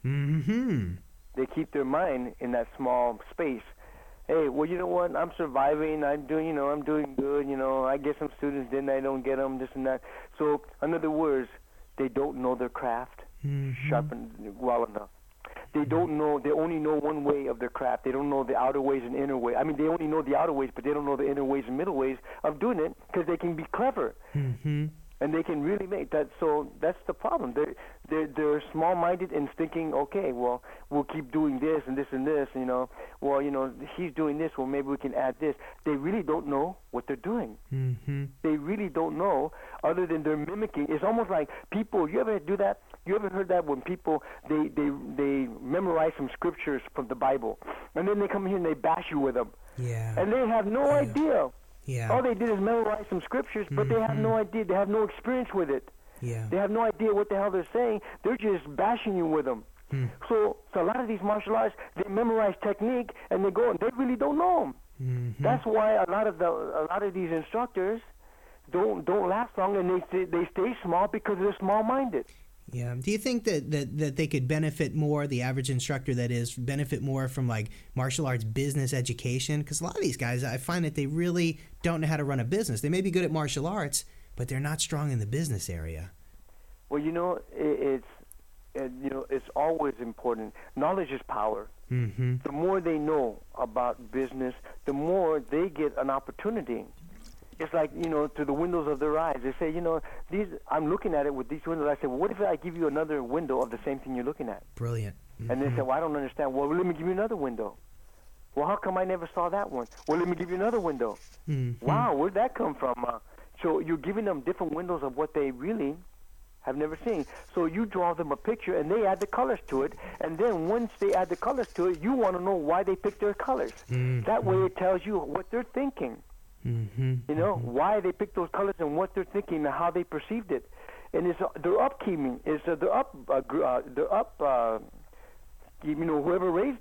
Mm-hmm. They keep their mind in that small space. Hey, well, you know what? I'm surviving. I'm doing, you know, I'm doing good. You know, I get some students, then I don't get them, this and that. So, in other words, they don't know their craft mm-hmm. sharpened well enough. They don't know. They only know one way of their craft. They don't know the outer ways and inner ways. I mean, they only know the outer ways, but they don't know the inner ways and middle ways of doing it because they can be clever. Mm-hmm. And they can really make that. So that's the problem. They're, they're, they're small-minded and thinking, okay, well, we'll keep doing this and this and this, you know. Well, you know, he's doing this, well, maybe we can add this. They really don't know what they're doing. Mm-hmm. They really don't know other than they're mimicking. It's almost like people, you ever do that? You ever heard that when people, they, they, they memorize some scriptures from the Bible, and then they come here and they bash you with them. Yeah. And they have no yeah. idea. Yeah. All they did is memorize some scriptures, but mm-hmm. they have no idea. They have no experience with it. Yeah. They have no idea what the hell they're saying. They're just bashing you with them. Mm. So, so a lot of these martial arts, they memorize technique and they go and they really don't know them. Mm-hmm. That's why a lot of the a lot of these instructors don't don't last long, and they stay, they stay small because they're small-minded. Yeah. Do you think that, that, that they could benefit more, the average instructor that is, benefit more from like martial arts business education? Because a lot of these guys, I find that they really don't know how to run a business. They may be good at martial arts, but they're not strong in the business area. Well, you know, it, it's it, you know it's always important. Knowledge is power. Mm-hmm. The more they know about business, the more they get an opportunity. It's like, you know, through the windows of their eyes. They say, you know, these. I'm looking at it with these windows. I say, well, what if I give you another window of the same thing you're looking at? Brilliant. Mm-hmm. And they say, well, I don't understand. Well, let me give you another window. Well, how come I never saw that one? Well, let me give you another window. Mm-hmm. Wow, where'd that come from? Uh, so you're giving them different windows of what they really have never seen. So you draw them a picture, and they add the colors to it. And then once they add the colors to it, you want to know why they picked their colors. Mm-hmm. That way it tells you what they're thinking. Mm-hmm. You know, mm-hmm. why they picked those colors and what they're thinking and how they perceived it. And it's uh, their upkeeping, is uh, they're up, uh, uh, they're up, uh, you know, whoever raised them.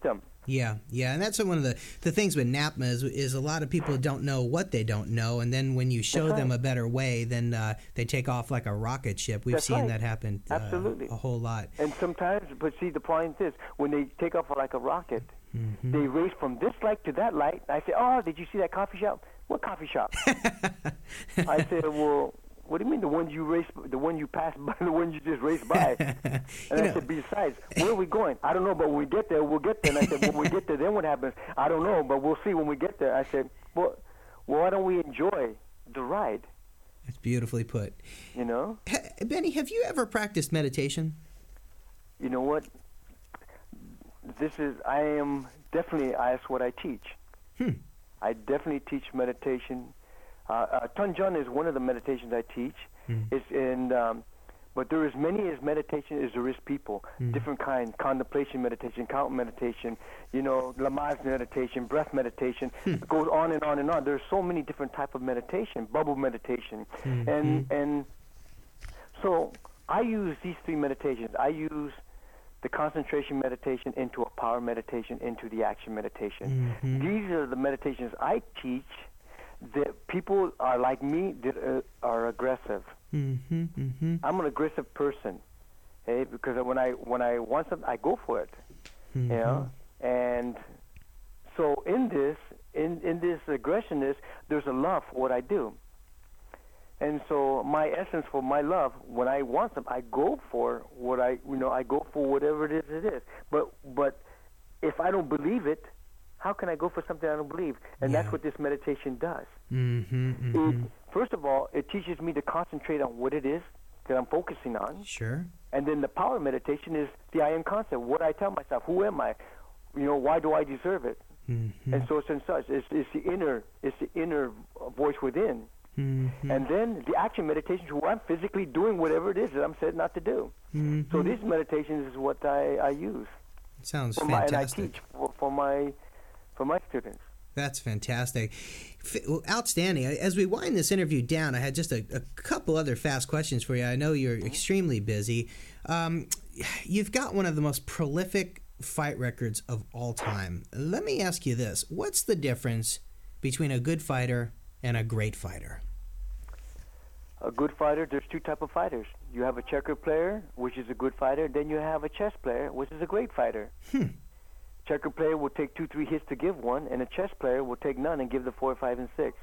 Yeah, yeah, and that's one of the, the things with N A P M A is, is a lot of people don't know what they don't know, and then when you show right. them a better way, then uh, they take off like a rocket ship. We've That's seen right. that happen uh, Absolutely. a whole lot. And sometimes, but see, the point is, when they take off like a rocket, mm-hmm. they race from this light to that light. I say, oh, did you see that coffee shop? What coffee shop? I said, well, what do you mean the one you race, the one you passed by, the one you just raced by? And I know. said, besides, where are we going? I don't know, but when we get there, we'll get there. And I said, when we get there, then what happens? I don't know, but we'll see when we get there. I said, well, well why don't we enjoy the ride? That's beautifully put. You know? Benny, have you ever practiced meditation? You know what? This is, I am definitely, that's what I teach. Hmm. I definitely teach meditation. Uh, uh, Tunjon is one of the meditations I teach. Mm. It's in, um, but there is many as meditation as there is people. Mm. Different kind, contemplation meditation, count meditation, you know, Lamaze meditation, breath meditation. Mm. It goes on and on and on. There's so many different type of meditation, bubble meditation, mm. and mm. and so I use these three meditations. I use the concentration meditation into a power meditation into the action meditation. Mm-hmm. These are the meditations I teach. That people are like me that uh, are aggressive. Mm-hmm, mm-hmm. I'm an aggressive person, hey, because when I when I want something, I go for it, mm-hmm. you know. And so in this in in this aggression is there's a love for what I do. And so my essence for my love, when I want something, I go for what I you know I go for whatever it is it is. But but if I don't believe it, how can I go for something I don't believe? And yeah. that's what this meditation does. Mm-hmm, mm-hmm. It, first of all, it teaches me to concentrate on what it is that I'm focusing on. Sure. And then the power meditation is the I am concept. What I tell myself, who am I? You know, why do I deserve it? Mm-hmm. And so it's and such. It's, it's the inner, it's the inner voice within. Mm-hmm. And then the action meditation is where I'm physically doing whatever it is that I'm said not to do. Mm-hmm. So these meditations is what I, I use. Sounds for fantastic. My, and I teach for, for my. For my students. That's fantastic. Outstanding. As we wind this interview down, I had just a, a couple other fast questions for you. I know you're extremely busy. Um, you've got one of the most prolific fight records of all time. Let me ask you this. What's the difference between a good fighter and a great fighter? A good fighter, there's two types of fighters. You have a checker player, which is a good fighter. Then you have a chess player, which is a great fighter. Hmm. Checker player will take two, three hits to give one, and a chess player will take none and give the four, five, and six.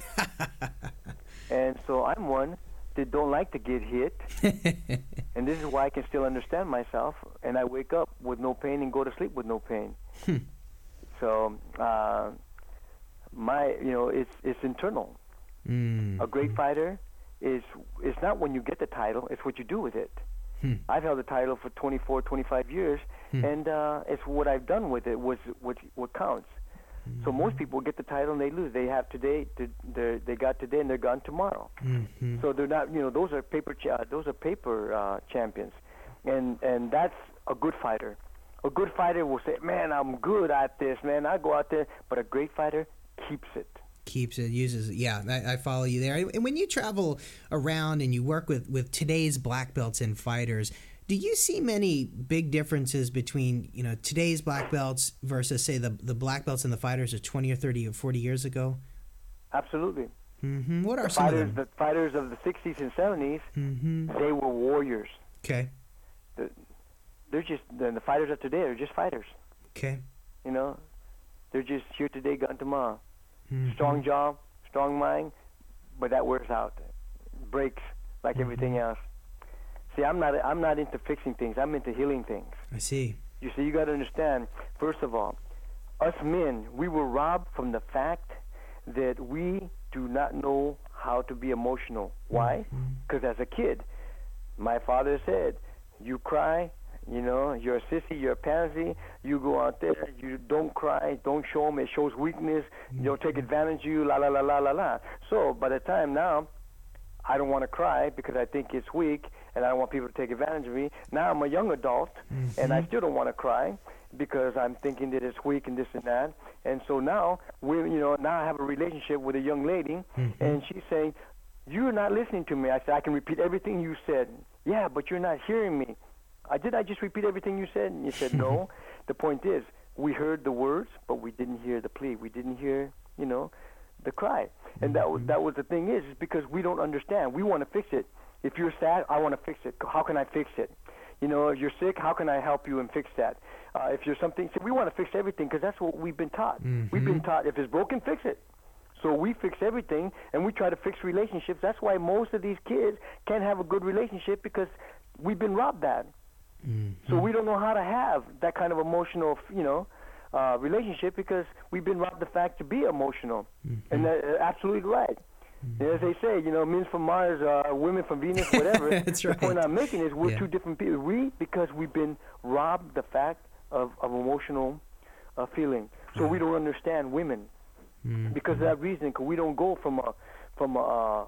And so I'm one that don't like to get hit, and this is why I can still understand myself, and I wake up with no pain and go to sleep with no pain. Hmm. So uh, my, you know, it's it's internal. Mm. A great fighter is it's not when you get the title; it's what you do with it. Hmm. I've held the title for twenty-four, twenty-five years, hmm. and uh, it's what I've done with it was what what counts. Mm-hmm. So most people get the title and they lose. They have today, they got today, and they're gone tomorrow. Mm-hmm. So they're not, you know, those are paper, cha- those are paper uh, champions, and and that's a good fighter. A good fighter will say, "Man, I'm good at this, man. I go out there," but a great fighter keeps it. Keeps it, uses it. Yeah, I, I follow you there. And when you travel around and you work with, with today's black belts and fighters, do you see many big differences between, you know, today's black belts versus, say, the the black belts and the fighters of twenty or thirty or forty years ago? Absolutely. Mm-hmm. What are the some fighters, of them? The fighters of the sixties and seventies, mm-hmm. they were warriors. Okay. The, they're just, the, the fighters of today are just fighters. Okay. You know, they're just here today, gone tomorrow. Mm-hmm. Strong jaw, strong mind, but that wears out, breaks like mm-hmm. everything else. See, I'm not I'm not into fixing things. I'm into healing things. I see. You see, you got to understand. First of all, us men, we were robbed from the fact that we do not know how to be emotional. Why? Because mm-hmm. as a kid, my father said, "You cry." You know, you're a sissy, you're a pansy, you go out there, you don't cry, don't show them, it shows weakness, mm-hmm. they'll take advantage of you, la, la, la, la, la, la. So by the time now, I don't want to cry because I think it's weak, and I don't want people to take advantage of me. Now I'm a young adult, mm-hmm. and I still don't want to cry because I'm thinking that it's weak and this and that. And so now, we, you know, now I have a relationship with a young lady, mm-hmm. and she's saying, "You're not listening to me." I said, "I can repeat everything you said." "Yeah, but you're not hearing me." I did I just repeat everything you said? And you said, "No." The point is, we heard the words, but we didn't hear the plea. We didn't hear, you know, the cry. And that was that was the thing is, is because we don't understand. We want to fix it. If you're sad, I want to fix it. How can I fix it? You know, if you're sick, how can I help you and fix that? Uh, if you're something, so we want to fix everything because that's what we've been taught. Mm-hmm. We've been taught if it's broken, fix it. So we fix everything, and we try to fix relationships. That's why most of these kids can't have a good relationship because we've been robbed that. Mm-hmm. So we don't know how to have that kind of emotional, you know, uh, relationship because we've been robbed the fact to be emotional. Mm-hmm. And that's absolutely right. Mm-hmm. And as they say, you know, men from Mars, uh, women from Venus, whatever. That's the right. point I'm making is we're yeah. two different people. We, because we've been robbed the fact of, of emotional uh, feeling. So yeah. we don't understand women. Mm-hmm. Because of that reason, because we don't go from a from a, a,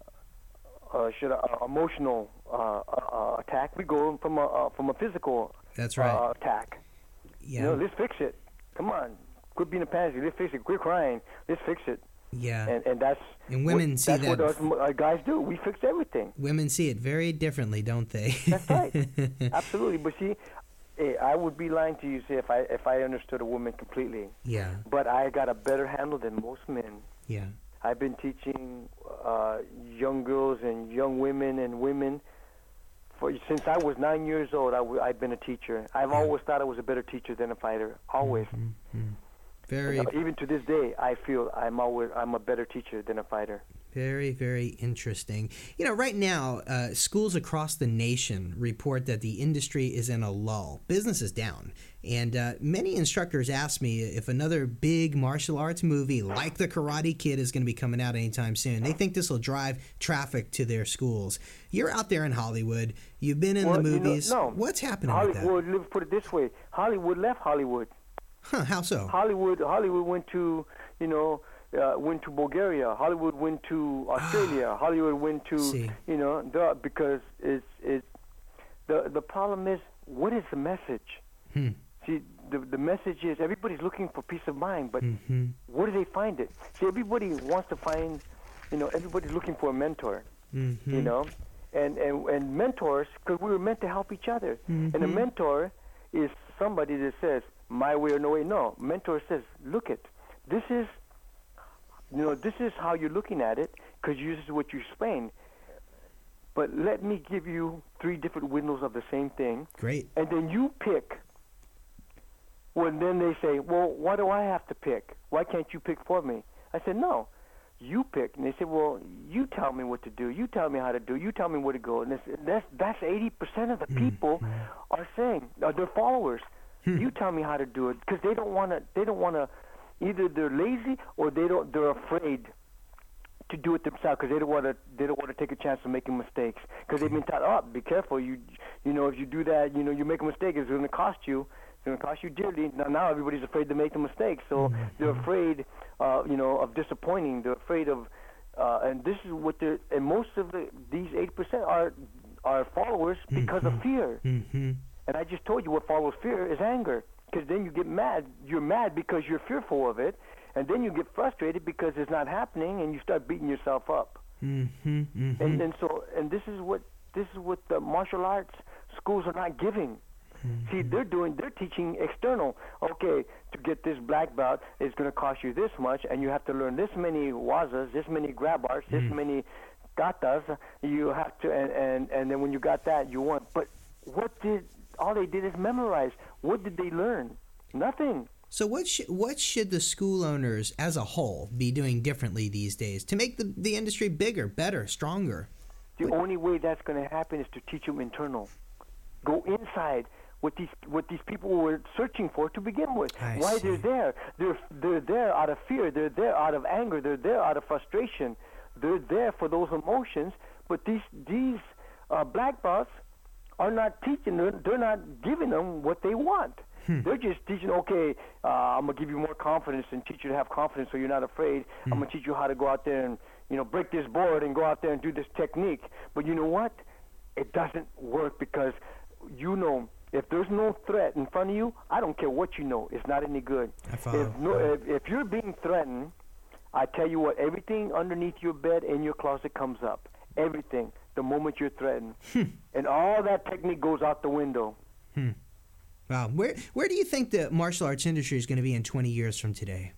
a, should a emotional uh, uh, attack. We go from a uh, from a physical. That's right. uh, attack. Yeah. You know, let's fix it. Come on, quit being a pansy. Let's fix it. Quit crying. Let's fix it. Yeah. And and that's and women what, see that's that. That's what us uh, guys do. We fix everything. Women see it very differently, don't they? That's right. Absolutely. But see. Hey, I would be lying to you, say, if I if I understood a woman completely. Yeah. But I got a better handle than most men. Yeah. I've been teaching uh, young girls and young women and women for since I was nine years old. I w- I've been a teacher. I've yeah. always thought I was a better teacher than a fighter. Always. Mm-hmm. Very. And, uh, even to this day, I feel I'm always I'm a better teacher than a fighter. Very, very interesting. You know, right now, uh, schools across the nation report that the industry is in a lull. Business is down. And uh, many instructors ask me if another big martial arts movie like The Karate Kid is going to be coming out anytime soon. They think this will drive traffic to their schools. You're out there in Hollywood. You've been in well, the movies. You know, no. What's happening Hollywood, with that? Let's put it this way. Hollywood left Hollywood. Huh, how so? Hollywood, Hollywood went to, you know, Uh, went to Bulgaria. Hollywood went to Australia. Hollywood went to, See. you know, the, because it's it. The the problem is, what is the message? Hmm. See, the the message is everybody's looking for peace of mind, but mm-hmm. where do they find it? See, everybody wants to find, you know, everybody's looking for a mentor. Mm-hmm. You know, and and and mentors, because we were meant to help each other. Mm-hmm. And a mentor is somebody that says, "My way or no way." No, mentor says, "Look it, this is." You know, this is how you're looking at it because this is what you explain. But let me give you three different windows of the same thing. Great. And then you pick. Well, then they say, well, why do I have to pick? Why can't you pick for me? I said, no, you pick. And they said, well, you tell me what to do. You tell me how to do. You tell me where to go. And that's that's eighty percent of the people mm-hmm. are saying, are their followers. You tell me how to do it because they don't want to. They don't want to. Either they're lazy or they don't. They're afraid to do it themselves because they don't want to. They don't want to take a chance of making mistakes because they've been taught, "Oh, be careful! You, you know, if you do that, you know, you make a mistake, it's going to cost you. It's going to cost you dearly." Now, now everybody's afraid to make the mistake, so mm-hmm. they're afraid, uh, you know, of disappointing. They're afraid of, uh, and this is what they're. And most of the these eighty percent are are followers because mm-hmm. of fear. Mm-hmm. And I just told you what follows fear is anger. Because then you get mad. You're mad because you're fearful of it. And then you get frustrated because it's not happening and you start beating yourself up. Mm-hmm, mm-hmm. And, and so, and this is what this is what the martial arts schools are not giving. Mm-hmm. See, they're doing, they're teaching external. Okay, to get this black belt, it's going to cost you this much, and you have to learn this many wazas, this many grab arts, this mm-hmm. many gatas. You have to, and, and, and then when you got that, you want. But what did, all they did is memorize. What did they learn? Nothing. So what sh- what should the school owners as a whole be doing differently these days to make the, the industry bigger, better, stronger? The what? only way that's going to happen is to teach them internal. Go inside what these what these people were searching for to begin with. I Why see. they're there. They're, they're there out of fear. They're there out of anger. They're there out of frustration. They're there for those emotions. But these, these uh, black belts are not teaching them. They're not giving them what they want. Hmm. They're just teaching, okay, uh, I'm going to give you more confidence and teach you to have confidence so you're not afraid. Hmm. I'm going to teach you how to go out there and, you know, break this board and go out there and do this technique. But you know what? It doesn't work because, you know, if there's no threat in front of you, I don't care what you know. It's not any good. I follow. If, no, if, if you're being threatened, I tell you what, everything underneath your bed in your closet comes up. Everything, the moment you're threatened. Hmm. And all that technique goes out the window. Hmm. Wow. Where where do you think the martial arts industry is going to be in twenty years from today?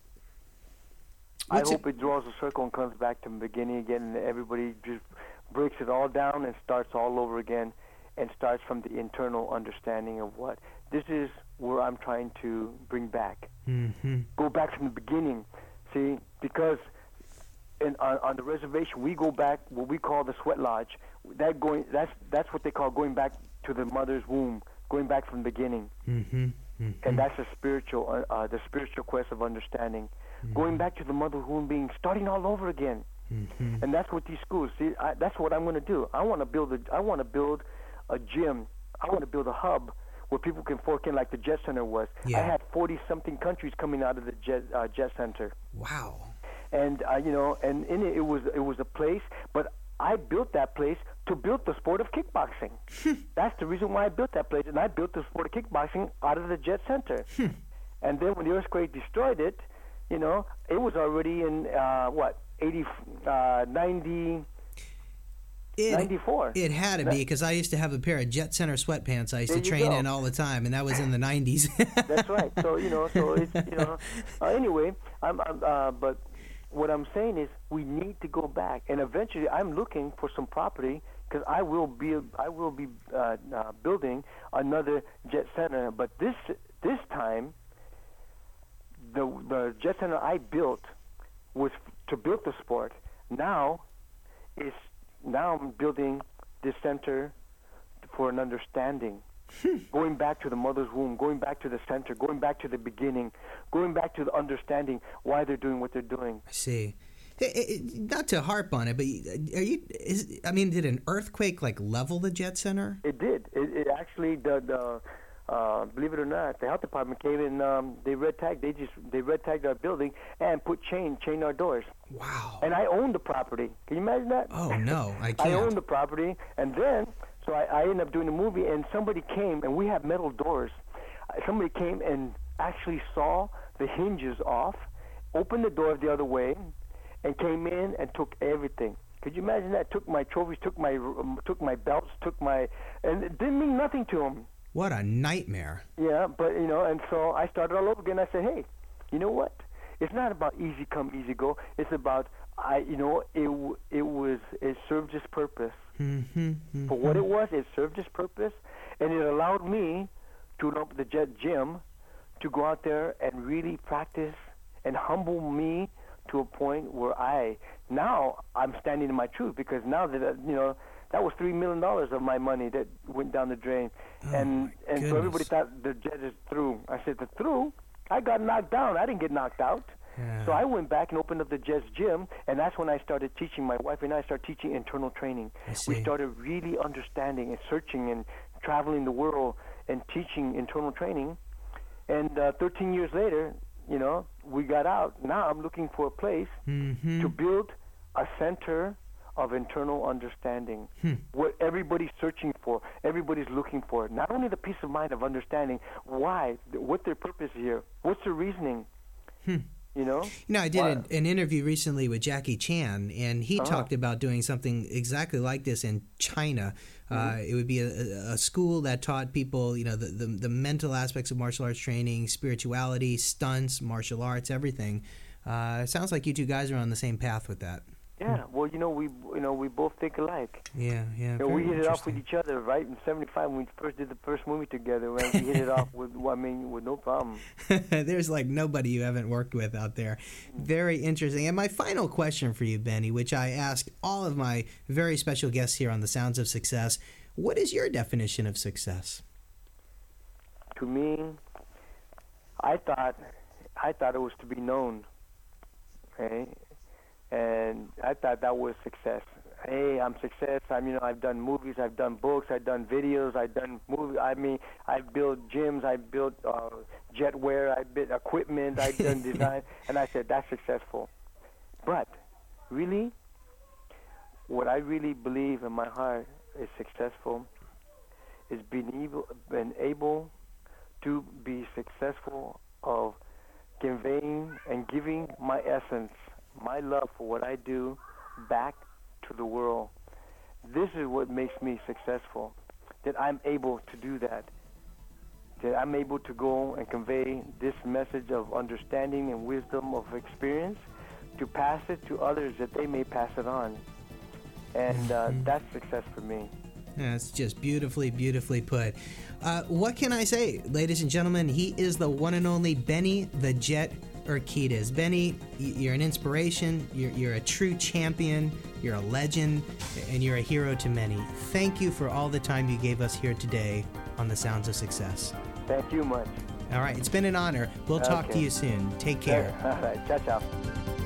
What's I hope it? it draws a circle and comes back to the beginning again, and everybody just breaks it all down and starts all over again, and starts from the internal understanding of what this is. Where I'm trying to bring back, mm-hmm. go back from the beginning. See, because in, on, on the reservation we go back what we call the sweat lodge. That going that's that's what they call going back to the mother's womb, going back from the beginning. Mm-hmm. Mm-hmm. And that's a spiritual, uh, uh, the spiritual quest of understanding, mm-hmm. going back to the mother's womb, being starting all over again. Mm-hmm. And that's what these schools. See, I, that's what I'm going to do. I want to build a. I want to build a gym. I want to build a hub where people can fork in like the Jet Center was. Yeah. I had forty-something countries coming out of the Jet, uh, Jet Center. Wow. And, uh, you know, and in it, it was it was a place, but I built that place to build the sport of kickboxing. That's the reason why I built that place, and I built the sport of kickboxing out of the Jet Center. And then when the earthquake destroyed it, you know, it was already in, uh, what, eighty, uh, ninety... It, ninety-four. It had to be, because I used to have a pair of Jet Center sweatpants I used There to you train go. in all the time, and that was in the nineties. That's right. So, you know, so it's, you know, uh, anyway, I'm, I'm uh, but what I'm saying is we need to go back, and eventually I'm looking for some property, because I will be, I will be uh, uh, building another Jet Center, but this, this time, the, the Jet Center I built was to build the sport. Now, it's Now I'm building this center for an understanding, going back to the mother's womb, going back to the center, going back to the beginning, going back to the understanding why they're doing what they're doing. I see. It, it, not to harp on it, but are you? Is, I mean, did an earthquake like level the Jet Center? It did. It, it actually, the, the uh, believe it or not, the health department came and um, they red tagged. They just they red tagged our building and put chain chain our doors. Wow. And I owned the property. Can you imagine that? Oh no, I can't. I owned the property, and then so I, I ended up doing a movie, and somebody came, and we have metal doors. Uh, Somebody came and actually saw the hinges off, opened the door the other way, and came in and took everything. Could you imagine that? Took my trophies, took my um, took my belts, took my, and it didn't mean nothing to him. What a nightmare. Yeah, but you know, and so I started all over again. I said, hey, you know what? It's not about easy come, easy go. It's about I, you know, it it was it served its purpose. Mm-hmm, mm-hmm. For what it was, it served its purpose, and it allowed me to open up the Jet Gym to go out there and really practice and humble me to a point where I now I'm standing in my truth, because now that uh, you know that was three million dollars of my money that went down the drain, Oh, and my and so everybody goodness. thought the Jet is through. I said, the through? I got knocked down. I didn't get knocked out. Yeah. So I went back and opened up the Jet's Gym, and that's when I started teaching. My wife and I started teaching internal training. I see. We started really understanding and searching and traveling the world and teaching internal training. And uh, thirteen years later, you know, we got out. Now I'm looking for a place Mm-hmm. to build a center of internal understanding, Hmm. what everybody's searching for, everybody's looking for. Not only the peace of mind of understanding why, what their purpose is here, what's their reasoning, Hmm. you know? You know, I did Why- an, an interview recently with Jackie Chan, and he Uh-huh. talked about doing something exactly like this in China. Uh, Mm-hmm. it would be a, a school that taught people, you know, the, the, the mental aspects of martial arts training, spirituality, stunts, martial arts, everything. Uh, it sounds like you two guys are on the same path with that. Yeah, well, you know, we you know we both think alike. Yeah, yeah. You know, we very hit it off with interesting. each other, right? In seventy-five, when we first did the first movie together, right? We hit it off with, I mean, with no problem. There's like nobody you haven't worked with out there. Very interesting. And my final question for you, Benny, which I ask all of my very special guests here on the Sounds of Success, what is your definition of success? To me, I thought, I thought it was to be known, okay? And I thought that was success. Hey, I'm success. I mean, you know, I've done movies, I've done books, I've done videos, I've done movies. I mean, I've built gyms, I've built uh, jetware, I've built equipment, I've done design, and I said that's successful. But really, what I really believe in my heart is successful is being able, being able to be successful of conveying and giving my essence, my love for what I do back to the world. This is what makes me successful, that I'm able to do that. that I'm able to go and convey this message of understanding and wisdom of experience to pass it to others that they may pass it on. And uh, mm-hmm. that's success for me. That's just beautifully, beautifully put. Uh, what can I say, ladies and gentlemen? He is the one and only Benny the Jet Urquidez. Benny, you're an inspiration. You're, you're a true champion. You're a legend, and you're a hero to many. Thank you for all the time you gave us here today on The Sounds of Success. Thank you much. All right, it's been an honor. We'll talk okay. to you soon. Take care. All right, ciao, ciao.